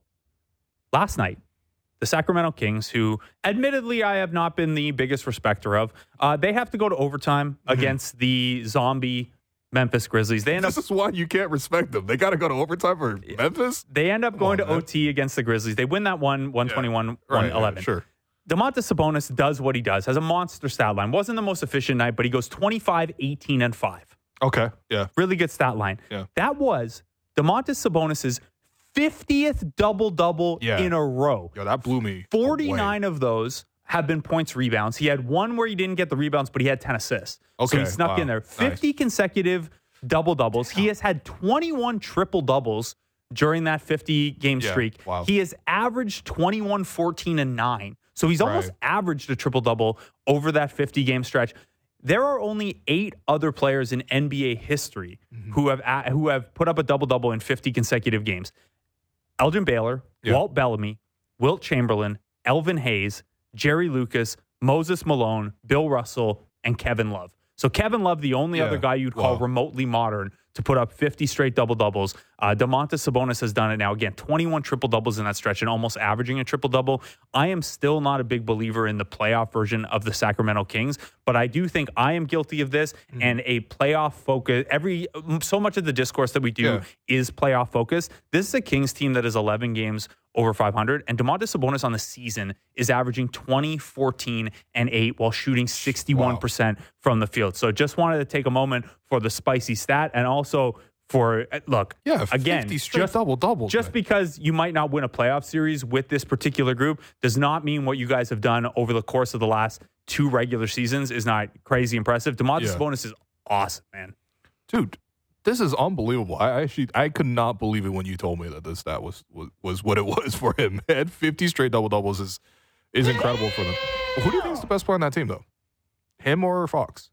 last night, the Sacramento Kings, who admittedly I have not been the biggest respecter of, uh, they have to go to overtime Mm-hmm. against the zombie Memphis Grizzlies. They end up This is why you can't respect them. They got to go to overtime for Memphis. they end up going on, to man. O T against the Grizzlies. They win that one, one twenty-one, Right, one eleven. yeah, sure. Domantas Sabonis does what he does, has a monster stat line. Wasn't the most efficient night, but he goes twenty-five, eighteen, and five. Okay. Yeah. Really good stat line. Yeah. That was Domantas Sabonis' fiftieth double-double Yeah. in a row. Yo, that blew me. forty-nine away. of those have been points rebounds. He had one where he didn't get the rebounds, but he had ten assists. So Okay, he snuck wow. in there. fifty consecutive double-doubles. He has had twenty-one triple-doubles during that fifty-game Yeah, streak. wow. He has averaged twenty-one, fourteen, and nine. So he's almost Right. averaged a triple-double over that fifty-game stretch. There are only eight other players in N B A history Mm-hmm. who have a- who have put up a double-double in fifty consecutive games. Elgin Baylor, Yeah. Walt Bellamy, Wilt Chamberlain, Elvin Hayes, Jerry Lucas, Moses Malone, Bill Russell, and Kevin Love. So Kevin Love, the only Yeah. other guy you'd call Wow. remotely modern to put up fifty straight double-doubles. Uh, Domantas Sabonis has done it now. Again, twenty-one triple-doubles in that stretch and almost averaging a triple-double. I am still not a big believer in the playoff version of the Sacramento Kings, but I do think I am guilty of this Mm-hmm. and a playoff focus. Every So much of the discourse that we do Yeah. is playoff focus. This is a Kings team that is eleven games over five hundred, and Domantas Sabonis on the season is averaging twenty, fourteen, and eight while shooting sixty-one percent from the field. So just wanted to take a moment for the spicy stat and also for, look, Yeah. again, fifty straight just, double doubles. just because you might not win a playoff series with this particular group does not mean what you guys have done over the course of the last two regular seasons is not crazy impressive. Domantas Yeah. Sabonis is awesome, man. dude, this is unbelievable. I actually I could not believe it when you told me that this stat was was, was what it was for him. At fifty straight double doubles is is incredible for them. Who do you think is the best player on that team though? Him or Fox?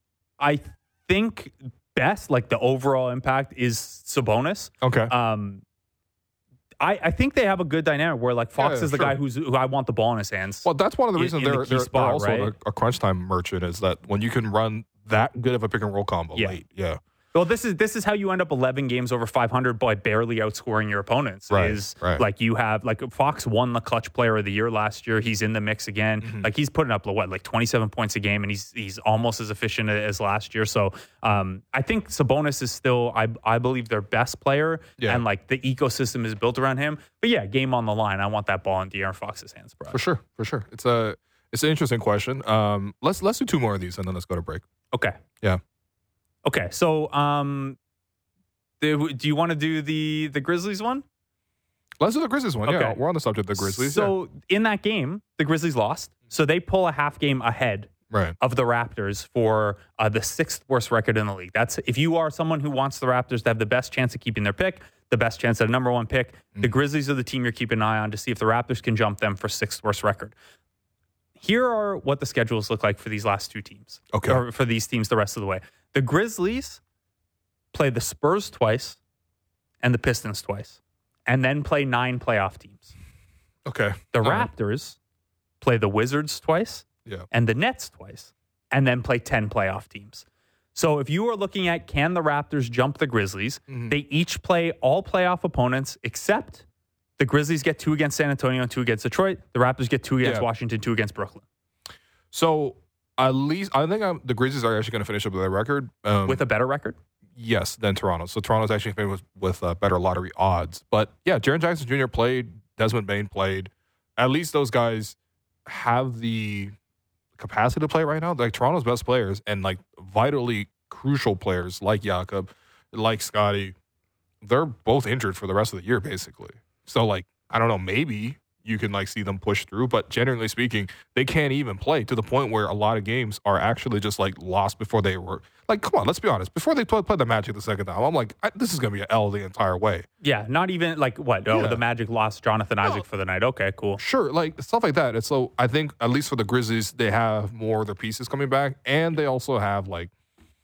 I think best, like the overall impact, is Sabonis. Okay. Um, I, I think they have a good dynamic where like Fox Yeah, is the sure. guy who's who I want the ball in his hands. Well, that's one of the in- reasons in the they're, key they're, they're spot, also right? a, a crunch time merchant is that when you can run that good of a pick and roll combo Yeah. late. Yeah. Well, this is this is how you end up eleven games over five hundred by barely outscoring your opponents. Right, Is right. like you have like Fox won the clutch player of the year last year. He's in the mix again. Mm-hmm. Like he's putting up what like twenty-seven points a game, and he's he's almost as efficient as last year. So um, I think Sabonis is still I I believe their best player, Yeah. and like the ecosystem is built around him. But yeah, game on the line. I want that ball in De'Aaron Fox's hands, bro. For sure. For sure. It's a it's an interesting question. Um, let's let's do two more of these and then let's go to break. Okay. Yeah. Okay. So um, the, do you want to do the the Grizzlies one? Let's do the Grizzlies one. Yeah, Okay. we're on the subject of the Grizzlies. So in that game, the Grizzlies lost. So they pull a half game ahead right. of the Raptors for uh, the sixth worst record in the league. That's if you are someone who wants the Raptors to have the best chance of keeping their pick, the best chance at a number one pick, mm-hmm. the Grizzlies are the team you're keeping an eye on to see if the Raptors can jump them for sixth worst record. Here are what the schedules look like for these last two teams. Okay. Or for these teams the rest of the way. The Grizzlies play the Spurs twice and the Pistons twice, and then play nine playoff teams. Okay. The All Raptors right. play the Wizards twice yeah. and the Nets twice, and then play ten playoff teams. So if you are looking at can the Raptors jump the Grizzlies, mm-hmm. they each play all playoff opponents except the Grizzlies get two against San Antonio and two against Detroit. The Raptors get two against yeah. Washington, two against Brooklyn. So at least I think I'm, the Grizzlies are actually going to finish up with their record. Um, with a better record? Yes, than Toronto. So Toronto's actually finished with, with uh, better lottery odds. But yeah, Jaren Jackson Junior played. Desmond Bane played. At least those guys have the capacity to play right now. Like Toronto's best players and like vitally crucial players like Jakob, like Scotty, they're both injured for the rest of the year, basically. So like, I don't know, maybe you can like see them push through, but generally speaking, they can't even play to the point where a lot of games are actually just like lost before they were like, come on, let's be honest. Before they play, play the Magic the second time, I'm like, I, this is going to be an L the entire way. Yeah. Not even like what? Oh, yeah. the Magic lost Jonathan Isaac no. for the night. Okay, cool. Sure. Like stuff like that. And so I think at least for the Grizzlies, they have more of their pieces coming back. And they also have like,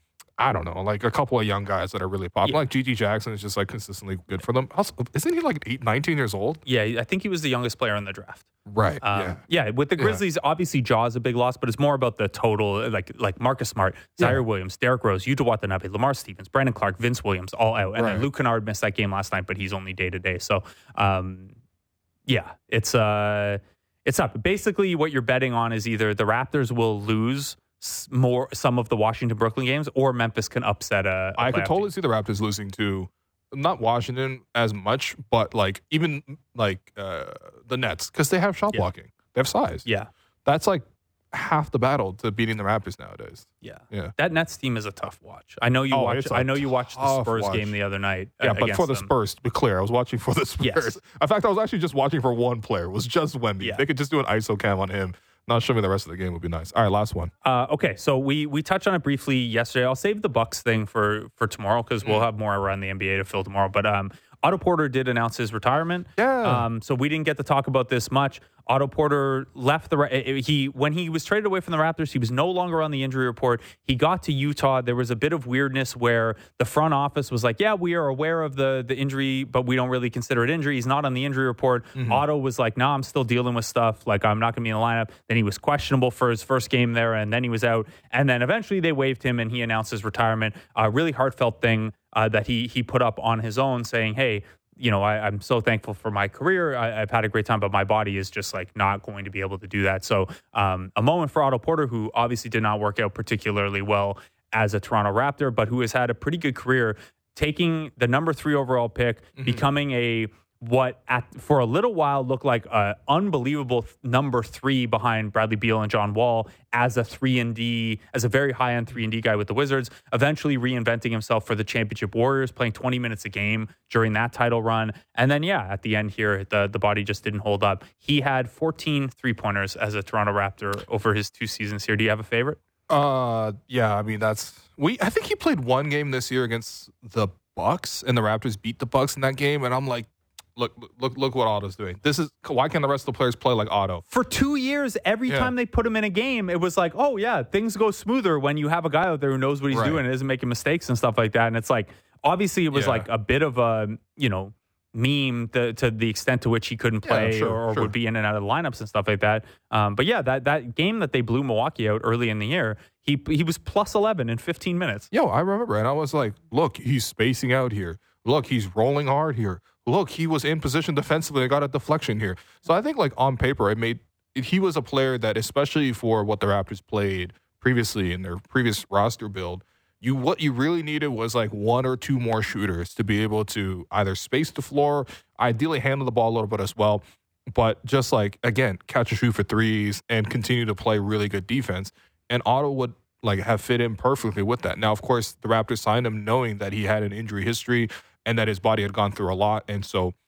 I don't know, like a couple of young guys that are really popular. Yeah. Like G G Jackson is just like consistently good for them. Also, isn't he like eight, nineteen years old? Yeah, I think he was the youngest player in the draft. Right. Um, yeah. yeah. With the Grizzlies, yeah. obviously Jaw's a big loss, but it's more about the total. Like like Marcus Smart, Zaire yeah. Williams, Derrick Rose, Yuta Watanabe, Lamar Stevens, Brandon Clark, Vince Williams, all out, and right. then Luke Kennard missed that game last night, but he's only day to day. So, um, yeah, it's uh, it's up. Basically, what you're betting on is either the Raptors will lose more some of the Washington Brooklyn games, or Memphis can upset a. a I could totally team. see the Raptors losing to not Washington as much, but like even like uh, the Nets because they have shot yeah. blocking, they have size. Yeah, that's like half the battle to beating the Raptors nowadays. Yeah, yeah. That Nets team is a tough watch. I know you oh, watched. I know you watched the Spurs watch. game the other night. Yeah, uh, but for the them. Spurs, to be clear, I was watching for the Spurs. Yes. In fact, I was actually just watching for one player. It was just Wemby. Yeah. They could just do an I S O cam on him. Not show me the rest of the game would be nice. All right, last one. Uh, okay, so we we touched on it briefly yesterday. I'll save the Bucks thing for for tomorrow because mm. we'll have more around the N B A to fill tomorrow. But um, Otto Porter did announce his retirement. Yeah. Um, so we didn't get to talk about this much. Otto Porter left the he when he was traded away from the Raptors, he was no longer on the injury report. He got to Utah. There was a bit of weirdness where the front office was like, "Yeah, we are aware of the the injury, but we don't really consider it injury. He's not on the injury report." Mm-hmm. Otto was like, "No, nah, I'm still dealing with stuff. Like I'm not going to be in the lineup." Then he was questionable for his first game there, and then he was out. And then eventually they waived him, and he announced his retirement. A really heartfelt thing uh, that he he put up on his own, saying, "Hey, you know, I, I'm so thankful for my career. I, I've had a great time, but my body is just like not going to be able to do that." So um, a moment for Otto Porter, who obviously did not work out particularly well as a Toronto Raptor, but who has had a pretty good career, taking the number three overall pick, mm-hmm. becoming a what at for a little while looked like an unbelievable number three behind Bradley Beal and John Wall as a three and D, as a very high end three and D guy with the Wizards, eventually reinventing himself for the Championship Warriors, playing twenty minutes a game during that title run. And then, yeah, at the end here, the, the body just didn't hold up. He had fourteen three-pointers as a Toronto Raptor over his two seasons here. Do you have a favorite? Uh, yeah, I mean, that's we. I think he played one game this year against the Bucks, and the Raptors beat the Bucks in that game. And I'm like, Look, look, look what Otto's doing. This is why can't the rest of the players play like Otto? For two years, every yeah. time they put him in a game, it was like, oh yeah, things go smoother when you have a guy out there who knows what he's right. doing and isn't making mistakes and stuff like that. And it's like, obviously, it was yeah. like a bit of a, you know, meme to, to the extent to which he couldn't play yeah, sure, or, or sure. would be in and out of the lineups and stuff like that. Um, but yeah, that that game that they blew Milwaukee out early in the year, he he was plus eleven in fifteen minutes. Yo, I remember, and I was like, look, he's spacing out here. Look, he's rolling hard here. Look, he was in position defensively and got a deflection here. So I think, like, on paper, it made he was a player that, especially for what the Raptors played previously in their previous roster build, you what you really needed was like one or two more shooters to be able to either space the floor, ideally handle the ball a little bit as well, but just like, again, catch and shoot for threes and continue to play really good defense. And Otto would like have fit in perfectly with that. Now, of course, the Raptors signed him knowing that he had an injury history and that his body had gone through a lot. And so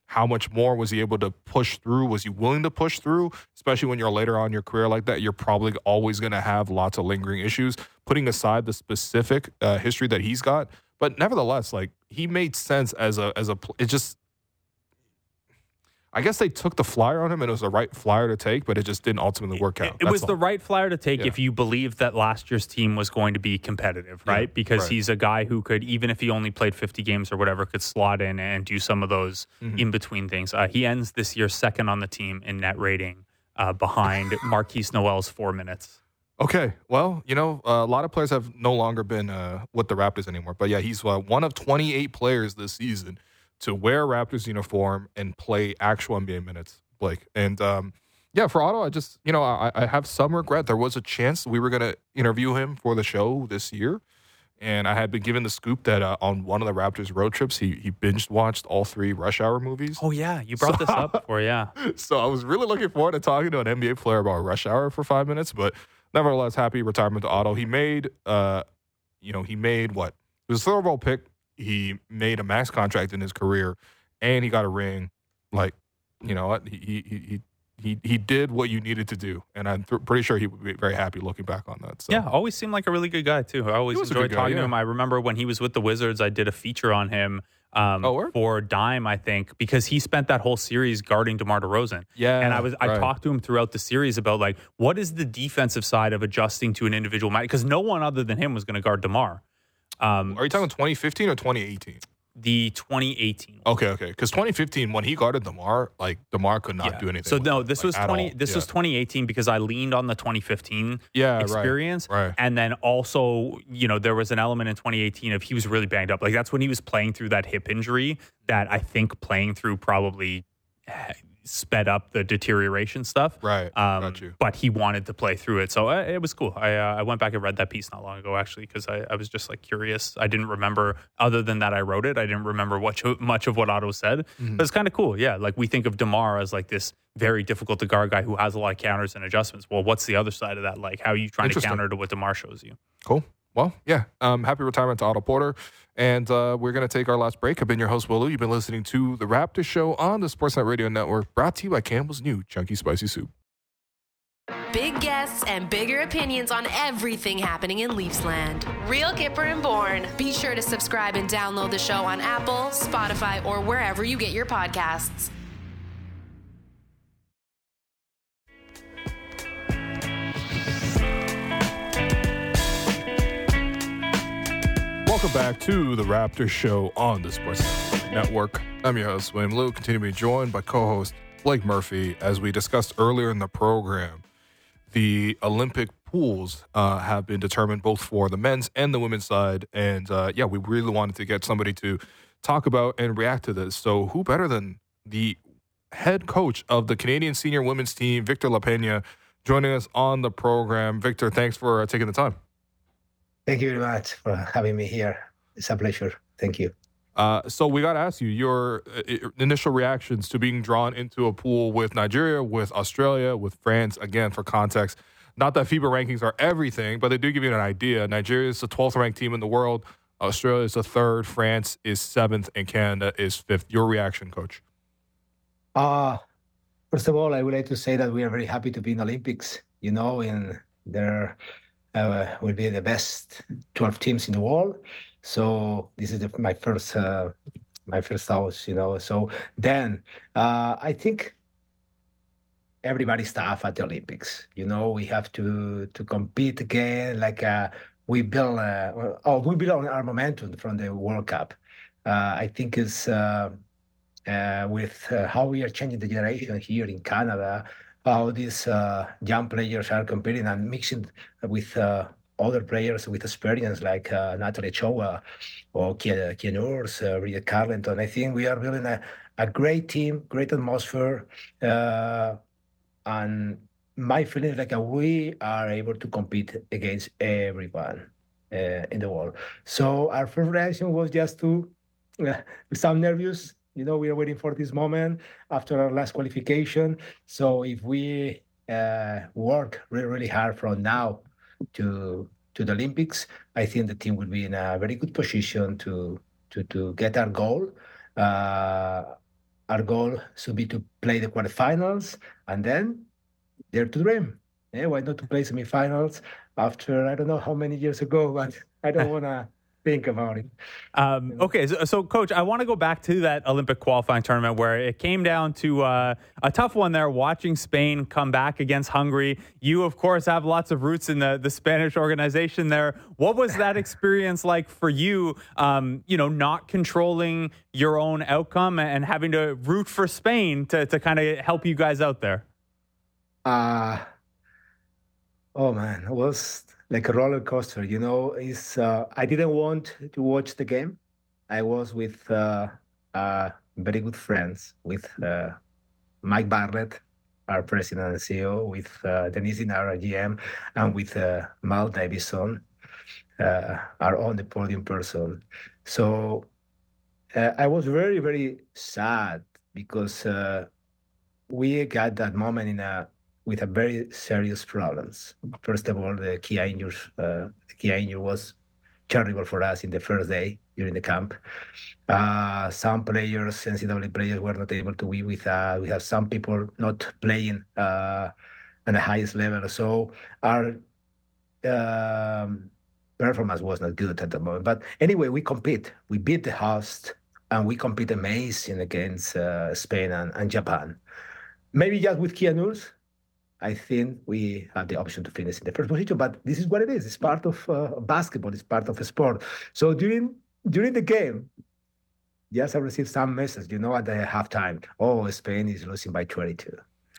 how much more was he able to push through? Was he willing to push through? Especially when you're later on in your career like that, you're probably always going to have lots of lingering issues, putting aside the specific uh, history that he's got. But nevertheless, like, he made sense as a, as a, it just, I guess they took the flyer on him, and it was the right flyer to take, but it just didn't ultimately work out. It, it was all. the right flyer to take yeah. if you believed that last year's team was going to be competitive, right? Yeah, because right. he's a guy who could, even if he only played fifty games or whatever, could slot in and do some of those mm-hmm. in-between things. Uh, he ends this year second on the team in net rating uh, behind Marquise Noel's four minutes. Okay, well, you know, uh, a lot of players have no longer been uh, with the Raptors anymore. But, yeah, he's uh, one of twenty-eight players this season to wear a Raptors uniform and play actual N B A minutes, Blake. And, um, yeah, for Otto, I just, you know, I, I have some regret. There was a chance we were going to interview him for the show this year. And I had been given the scoop that uh, on one of the Raptors road trips, he he binge watched all three Rush Hour movies. Oh, yeah. You brought so, this up before, yeah. So I was really looking forward to talking to an N B A player about Rush Hour for five minutes. But nevertheless, happy retirement to Otto. He made, uh, you know, he made what? It was a third overall pick. He made a max contract in his career, and he got a ring. Like, you know what? He he he he he did what you needed to do, and I'm th- pretty sure he would be very happy looking back on that. So. Yeah, always seemed like a really good guy too. I always enjoyed talking guy, yeah. to him. I remember when he was with the Wizards, I did a feature on him um, oh, for Dime, I think, because he spent that whole series guarding DeMar DeRozan. Yeah, and I was I right. talked to him throughout the series about like what is the defensive side of adjusting to an individual match, because no one other than him was going to guard DeMar. Um, Are you talking twenty fifteen or twenty eighteen? The twenty eighteen. Okay, okay. Because twenty fifteen, when he guarded DeMar, like DeMar could not yeah. do anything. So no, it, this like, was twenty. All. This yeah. was twenty eighteen because I leaned on the twenty fifteen yeah, experience, right, right. and then also, you know, there was an element in twenty eighteen of he was really banged up. Like that's when he was playing through that hip injury that I think playing through probably sped up the deterioration stuff. Right. Um, Got you. But he wanted to play through it. So uh, it was cool. I uh, I went back and read that piece not long ago, actually, because I, I was just like curious. I didn't remember, other than that I wrote it, I didn't remember what, much of what Otto said. Mm-hmm. But it's kind of cool. Yeah. Like we think of DeMar as like this very difficult to guard guy who has a lot of counters and adjustments. Well, what's the other side of that? Like how are you trying to counter to what DeMar shows you? Cool. Well, yeah. Um, happy retirement to Otto Porter. And uh, we're going to take our last break. I've been your host, Will Lou. You've been listening to The Raptors Show on the Sportsnet Radio Network, brought to you by Campbell's new Chunky Spicy Soup. Big guests and bigger opinions on everything happening in Leafsland. Real Kipper and Bourne. Be sure to subscribe and download the show on Apple, Spotify, or wherever you get your podcasts. Welcome back to the Raptors Show on the Sports Network. I'm your host, William Lou. Continue to be joined by co-host Blake Murphy. As we discussed earlier in the program, the Olympic pools uh, have been determined both for the men's and the women's side. And uh, yeah, we really wanted to get somebody to talk about and react to this. So who better than the head coach of the Canadian senior women's team, Victor LaPena, joining us on the program. Victor, thanks for uh, taking the time. Thank you very much for having me here. It's a pleasure. Thank you. Uh, so we got to ask you your uh, initial reactions to being drawn into a pool with Nigeria, with Australia, with France. Again, for context, not that FIBA rankings are everything, but they do give you an idea. Nigeria is the twelfth ranked team in the world. Australia is the third. France is seventh, and Canada is fifth. Your reaction, Coach? Uh, first of all, I would like to say that we are very happy to be in the Olympics. You know, and there uh, will be the best twelve teams in the world. So this is the, my first uh, my first house, you know. So then uh, I think everybody's tough at the Olympics. You know, we have to to compete again. Like uh, we build, uh, oh, we build on our momentum from the World Cup. Uh, I think it's uh, uh, with uh, how we are changing the generation here in Canada, how these uh, young players are competing and mixing with. Uh, other players with experience like uh, Natalie Choa or Kian Urs, uh, Rita Carleton. I think we are building a, a great team, great atmosphere. Uh, and my feeling is like uh, we are able to compete against everyone uh, in the world. So our first reaction was just to uh, some nervous. You know, we are waiting for this moment after our last qualification. So if we uh, work really, really hard from now to to the Olympics, I think the team will be in a very good position to to to get our goal. Uh, our goal should be to play the quarterfinals and then dare to dream. Yeah, why not to play semifinals after I don't know how many years ago, but I don't want to think about it. Um, okay, so, so Coach, I want to go back to that Olympic qualifying tournament where it came down to uh, a tough one there, watching Spain come back against Hungary. You, of course, have lots of roots in the, the Spanish organization there. What was that experience like for you, um, you know, not controlling your own outcome and having to root for Spain to, to kind of help you guys out there? Uh, oh, man, it was like a roller coaster, you know. It's uh, I didn't want to watch the game. I was with uh, uh, very good friends, with uh, Mike Bartlett, our president and C E O, with uh, Denise Dinar, our G M, and with uh, Mal Davison, uh, our on the podium person. So uh, I was very, very sad because uh, we got that moment in a with a very serious problems. First of all, the key injuries, uh, the key injury was terrible for us in the first day during the camp. Uh, some players, N C double A players, were not able to be with us. We have some people not playing uh, at the highest level. So our um, performance was not good at the moment. But anyway, we compete. We beat the host, and we compete amazing against uh, Spain and, and Japan. Maybe just with key injuries, I think we have the option to finish in the first position, but this is what it is. It's part of uh, basketball. It's part of a sport. So during during the game, yes, I received some message, you know, at the halftime. Oh, Spain is losing by twenty-two.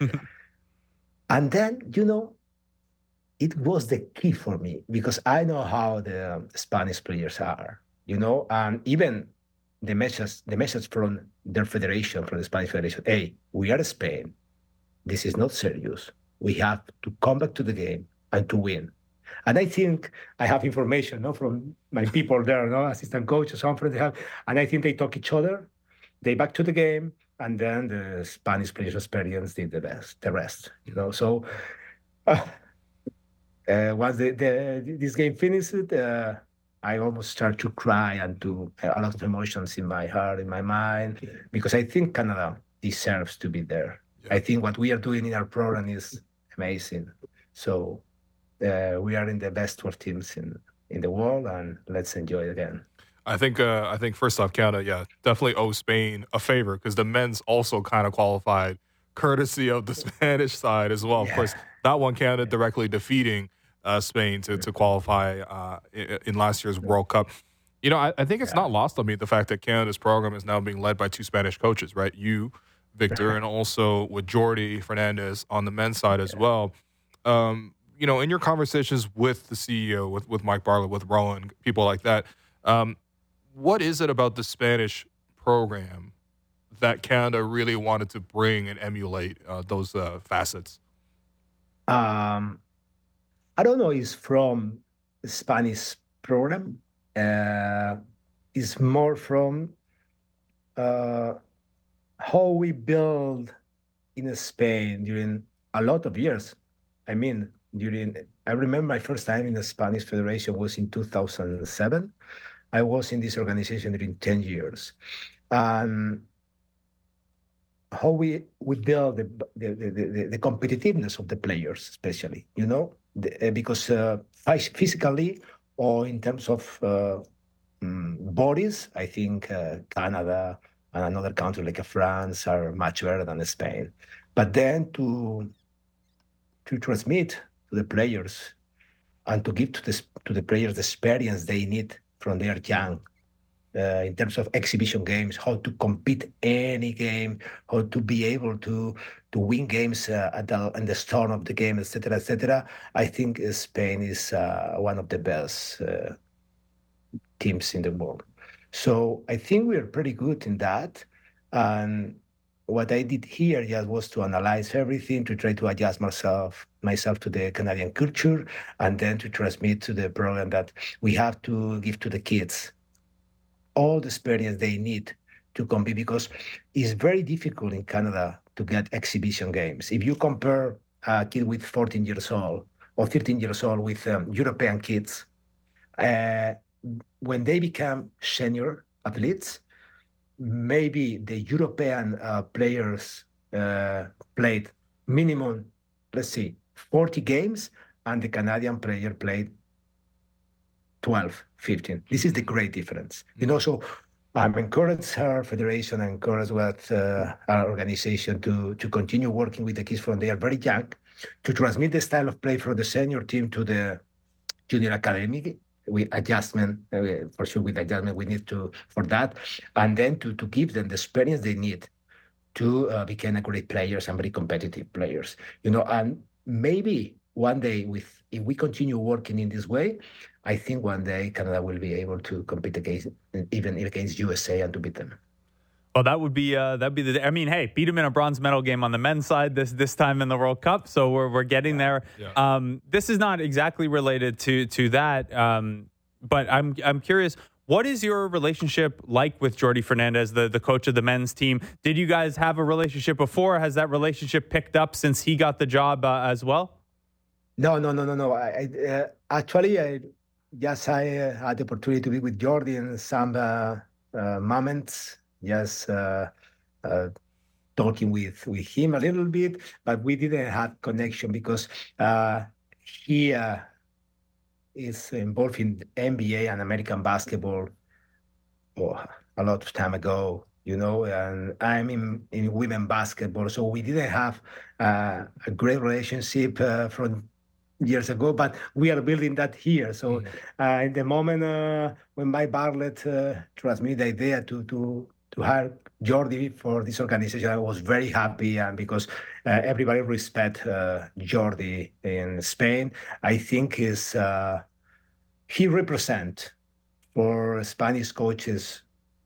And then, you know, it was the key for me because I know how the Spanish players are, you know, and even the message, the message from their federation, from the Spanish Federation, hey, we are Spain. This is not serious. We have to come back to the game and to win. And I think I have information no, from my people there, no, assistant coaches, some friends they have, and I think they talk each other, they back to the game, and then the Spanish players' experience did the best, the rest, you know. So uh, uh, once the, the, this game finished, uh, I almost start to cry and to uh, a lot of emotions in my heart, in my mind, because I think Canada deserves to be there. Yeah. I think what we are doing in our program is amazing. So uh, we are in the best twelve teams in, in the world, and let's enjoy it again. I think uh, I think first off, Canada, yeah, definitely owe Spain a favor because the men's also kind of qualified courtesy of the Spanish side as well. Yeah. Of course, that one Canada directly defeating uh, Spain to, to qualify uh, in, in last year's World Cup. You know, I, I think it's yeah. not lost on me the fact that Canada's program is now being led by two Spanish coaches, right? You, Victor, and also with Jordi Fernandez on the men's side as well. Um, you know, in your conversations with the C E O, with, with Mike Bartlett, with Rowan, people like that, um, what is it about the Spanish program that Canada really wanted to bring and emulate uh, those uh, facets? Um, I don't know. It's from the Spanish program. Uh, it's more from uh, how we build in Spain during a lot of years. I mean, during I remember my first time in the Spanish Federation was in two thousand seven. I was in this organization during ten years. Um, how we, we build the the, the the competitiveness of the players, especially, you know, the, because uh, physically or in terms of uh, um, bodies, I think uh, Canada and another country like France are much better than Spain. But then to to transmit to the players and to give to the to the players the experience they need from their young, uh, in terms of exhibition games, how to compete any game, how to be able to to win games uh, at the in the start of the game, et cetera, et cetera. I think Spain is uh, one of the best uh, teams in the world. So I think we are pretty good in that. And what I did here just was to analyze everything, to try to adjust myself myself to the Canadian culture, and then to transmit to the program that we have to give to the kids all the experience they need to compete, because it's very difficult in Canada to get exhibition games. If you compare a kid with fourteen years old or thirteen years old with um, European kids, uh, when they become senior athletes, maybe the European uh, players uh, played minimum, let's see, forty games, and the Canadian player played twelve, fifteen. This is the great difference. You know, so I'm encouraged our federation, and encouraged with uh, our organization to, to continue working with the kids from they are very young, to transmit the style of play from the senior team to the junior academy. With adjustment, uh, for sure, with adjustment we need to for that, and then to, to give them the experience they need to uh, become a great players and very competitive players. You know, and maybe one day, with if we continue working in this way, I think one day Canada will be able to compete against even against U S A and to beat them. Well, that would be uh, that'd be the. I mean, hey, beat them in a bronze medal game on the men's side this this time in the World Cup. So we're we're getting there. Yeah. Um, this is not exactly related to to that, um, but I'm I'm curious. What is your relationship like with Jordi Fernandez, the the coach of the men's team? Did you guys have a relationship before? Has that relationship picked up since he got the job uh, as well? No, no, no, no, no. I, I uh, actually, I, yes, I uh, had the opportunity to be with Jordi in some uh, uh, moments. Yes, uh, uh, talking with, with him a little bit, but we didn't have connection because uh, he uh, is involved in N B A and American basketball oh, a lot of time ago, you know, and I'm in, in women basketball, so we didn't have uh, a great relationship uh, from years ago, but we are building that here. So mm-hmm. uh, in the moment uh, when Mike Bartlett uh, transmitted the idea to to to hire Jordi for this organization, I was very happy, and because uh, everybody respect uh, Jordi in Spain, I think is uh, he represent for Spanish coaches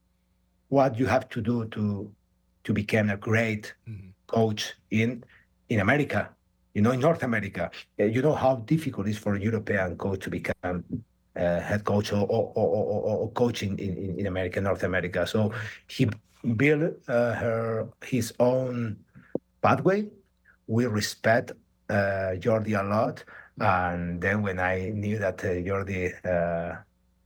what you have to do to to become a great mm-hmm. coach in in America. You know, in North America, uh, you know how difficult it is for a European coach to become uh, head coach or, or, or, or, or coach in, in, in America, North America. So he built uh, her his own pathway. We respect uh, Jordi a lot. And then when I knew that uh, Jordi uh,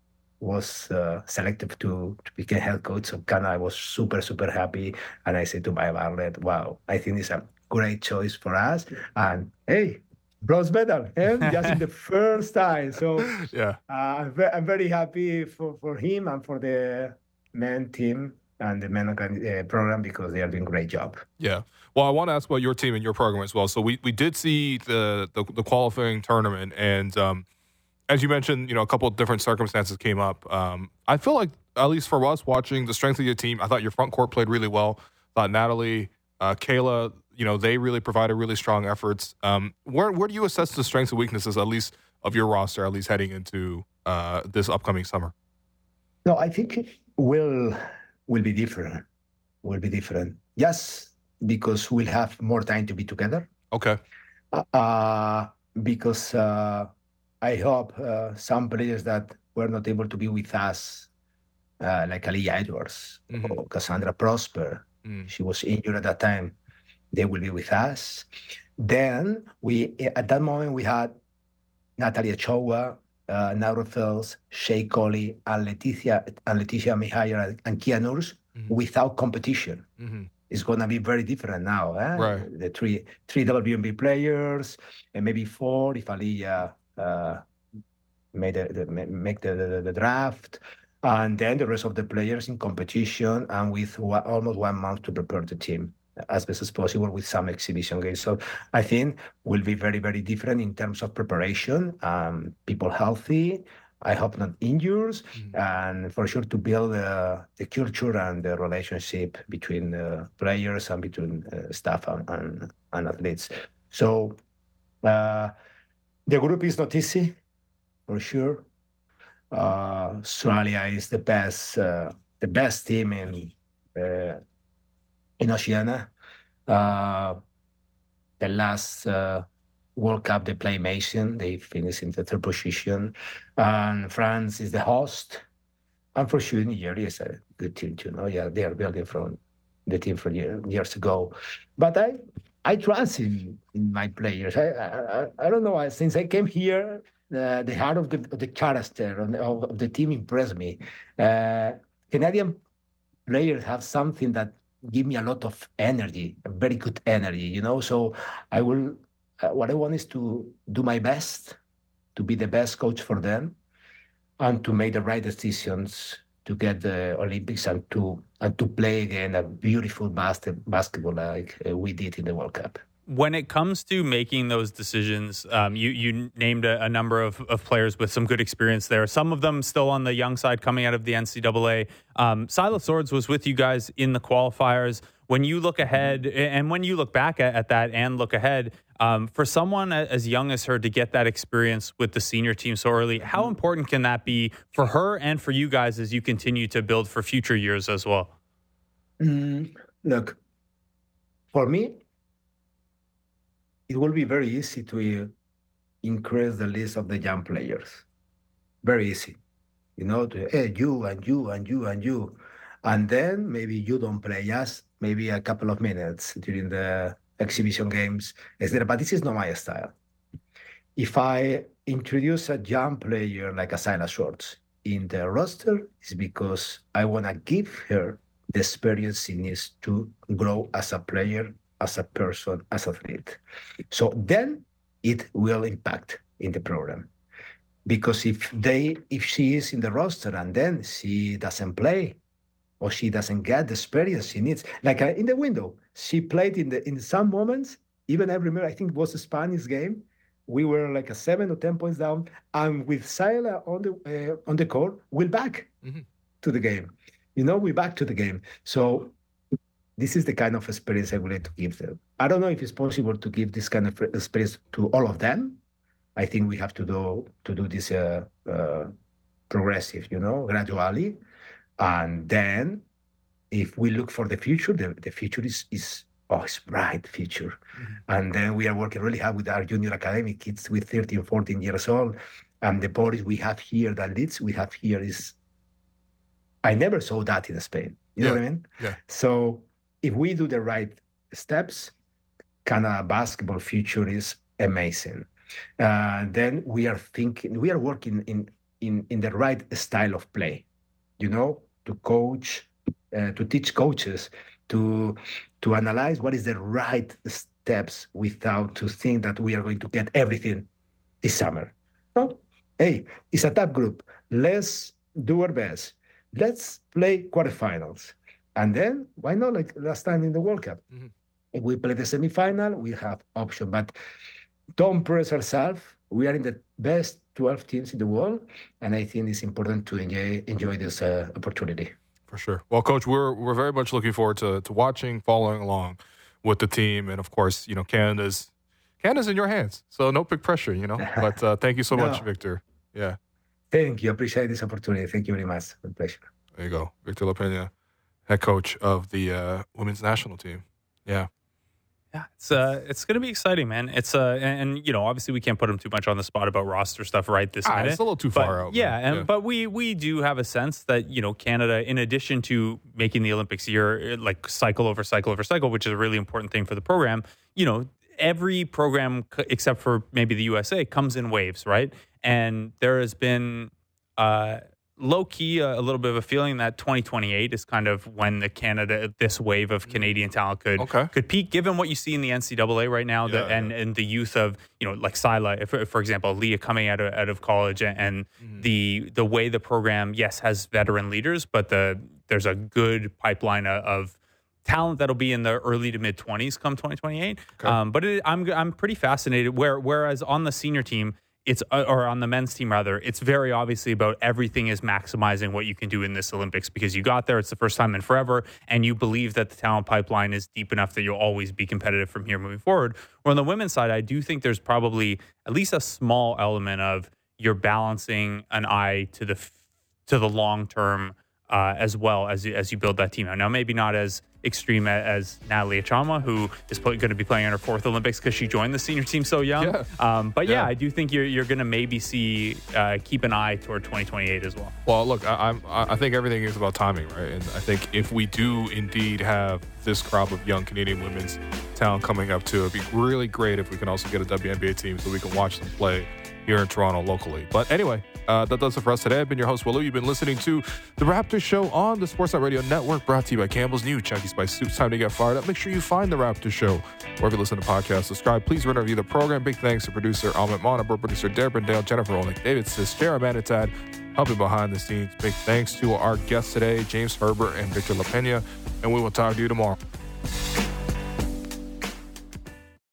was uh, selected to, to become head coach of Canada, I was super, super happy. And I said to my Bartlett, wow, I think it's a great choice for us. And hey, bronze medal, eh? Just in the first time. So yeah, uh, I'm, ve- I'm very happy for, for him and for the men team and the men uh, program, because they are doing a great job. Yeah. Well, I want to ask about your team and your program as well. So we, we did see the, the, the qualifying tournament, and um, as you mentioned, you know, a couple of different circumstances came up. Um, I feel like, at least for us, watching the strength of your team, I thought your front court played really well. I thought Natalie, uh, Kayla, you know, they really provided really strong efforts. Um, where where do you assess the strengths and weaknesses, at least of your roster, at least heading into uh, this upcoming summer? No, I think it will will be different. Will be different. Yes, because we'll have more time to be together. Okay. Uh, because uh, I hope uh, some players that were not able to be with us, uh, like Ali Edwards mm-hmm. or Cassandra Prosper, mm. she was injured at that time. They will be with us. Then we, at that moment, we had Natalia Chowa, uh, Nauru Fels, Shea Coley, and Leticia and Leticia Mihayer and Kia Nurs mm-hmm. without competition. Mm-hmm. It's gonna be very different now. Eh? Right. The three three W N B players and maybe four if Aliyah uh, made the, the make the, the, the draft, and then the rest of the players in competition and with one, almost one month to prepare the team as best as possible with some exhibition games. So I think will be very, very different in terms of preparation, um, people healthy, I hope not injured, mm-hmm. and for sure to build uh, the culture and the relationship between uh, players and between uh, staff and, and, and athletes. So uh, the group is not easy, for sure. Uh, Australia is the best, uh, the best team in uh, in Oceania. Uh, the last uh, World Cup they play Mason, they finished in the third position. And France is the host. And for sure, Nigeria is a good team too. No? Yeah, they are building from the team from year, years ago. But I I trust in, in my players. I, I I don't know. Since I came here, uh, the heart of the of the character of the, of the team impressed me. Uh, Canadian players have something that give me a lot of energy, a very good energy, you know. So I will. Uh, what I want is to do my best, to be the best coach for them, and to make the right decisions to get the Olympics and to and to play again a beautiful basket, basketball like uh, we did in the World Cup. When it comes to making those decisions, um, you you named a, a number of, of players with some good experience there. Some of them still on the young side coming out of the N C double A. Um, Silas Swords was with you guys in the qualifiers. When you look ahead, and when you look back at, at that and look ahead, um, for someone as young as her to get that experience with the senior team so early, how important can that be for her and for you guys as you continue to build for future years as well? Mm, look, for me, it will be very easy to increase the list of the young players. Very easy. You know, to, hey, you and you and you and you. And then maybe you don't play just maybe a couple of minutes during the exhibition games. But this is not my style. If I introduce a young player like a Silas Swords in the roster, it's because I want to give her the experience she needs to grow as a player, as a person, as an athlete. So then it will impact in the program. Because if they, if she is in the roster and then she doesn't play, or she doesn't get the experience she needs, like uh, in the window, she played in the in some moments. Even I remember, I think it was a Spanish game. We were like a seven or ten points down, and with Sila on the uh, on the court, we're back mm-hmm. to the game. You know, we're back to the game. So this is the kind of experience I would like to give them. I don't know if it's possible to give this kind of experience to all of them. I think we have to do to do this uh, uh, progressive, you know, gradually. And then if we look for the future, the, the future is, is oh, it's bright future. Mm-hmm. And then we are working really hard with our junior academy kids with thirteen, fourteen years old. And the bodies we have here, that leads we have here is, I never saw that in Spain. You know yeah. what I mean? Yeah. So if we do the right steps, Canada basketball future is amazing. Uh, then we are thinking, we are working in, in, in the right style of play, you know, to coach, uh, to teach coaches, to to analyze what is the right steps without to think that we are going to get everything this summer. No, hey, it's a tough group. Let's do our best. Let's play quarterfinals. And then, why not, like last time in the World Cup? Mm-hmm. If we play the semifinal, we have option. But don't press ourselves. We are in the best twelve teams in the world, and I think it's important to enjoy enjoy this uh, opportunity. For sure. Well, Coach, we're we're very much looking forward to to watching, following along with the team, and of course, you know, Canada's Canada's in your hands, so no big pressure, you know. But uh, thank you so no. much, Victor. Yeah. Thank you. Appreciate this opportunity. Thank you very much. My pleasure. There you go, Victor LaPena, head coach of the uh, women's national team. Yeah. Yeah, it's uh, it's going to be exciting, man. It's uh, and, and you know, obviously we can't put him too much on the spot about roster stuff right this ah, minute. It's a little too but, far out. Yeah, man. and yeah. but we we do have a sense that you know Canada, in addition to making the Olympics year like cycle over cycle over cycle, which is a really important thing for the program. You know, every program except for maybe the U S A comes in waves, right? And there has been. Uh, Low key, a, a little bit of a feeling that twenty twenty-eight is kind of when the Canada, this wave of Canadian talent could okay. could peak, given what you see in the N C double A right now, yeah, the, and yeah. and the youth of you know like Sila, if, for example, Leah coming out of out of college, and, and mm. the the way the program, yes, has veteran leaders, but the there's a good pipeline of, of talent that'll be in the early to mid twenties come twenty twenty-eight. Okay. Um, but it, I'm I'm pretty fascinated. Where whereas on the senior team. It's or on the men's team rather, it's very obviously about everything is maximizing what you can do in this Olympics because you got there. It's the first time in forever, and you believe that the talent pipeline is deep enough that you'll always be competitive from here moving forward. Where on the women's side, I do think there's probably at least a small element of you're balancing an eye to the to the long term uh, as well as you, as you build that team out. Now, maybe not as extreme as Natalie Achama, who is going to be playing in her fourth Olympics because she joined the senior team so young. Yeah. Um, but yeah, yeah, I do think you're you're going to maybe see uh, keep an eye toward twenty twenty-eight as well. Well, look, I, I'm I think everything is about timing, right? And I think if we do indeed have this crop of young Canadian women's talent coming up too. It'd be really great if we can also get a W N B A team so we can watch them play here in Toronto locally. But anyway, uh, that does it for us today. I've been your host, Willow. You've been listening to the Raptors Show on the Sportsnet Radio Network, brought to you by Campbell's new Chunky Spice Soup. Time to get fired up. Make sure you find the Raptors Show wherever you listen to podcasts. Subscribe. Please rate and review the program. Big thanks to producer Ahmed Monaber, producer Darren Dale, Jennifer Olnick, David Sis, Jared Manitad, helping behind the scenes. Big thanks to our guests today, James Herbert and Victor LaPena. And we will talk to you tomorrow.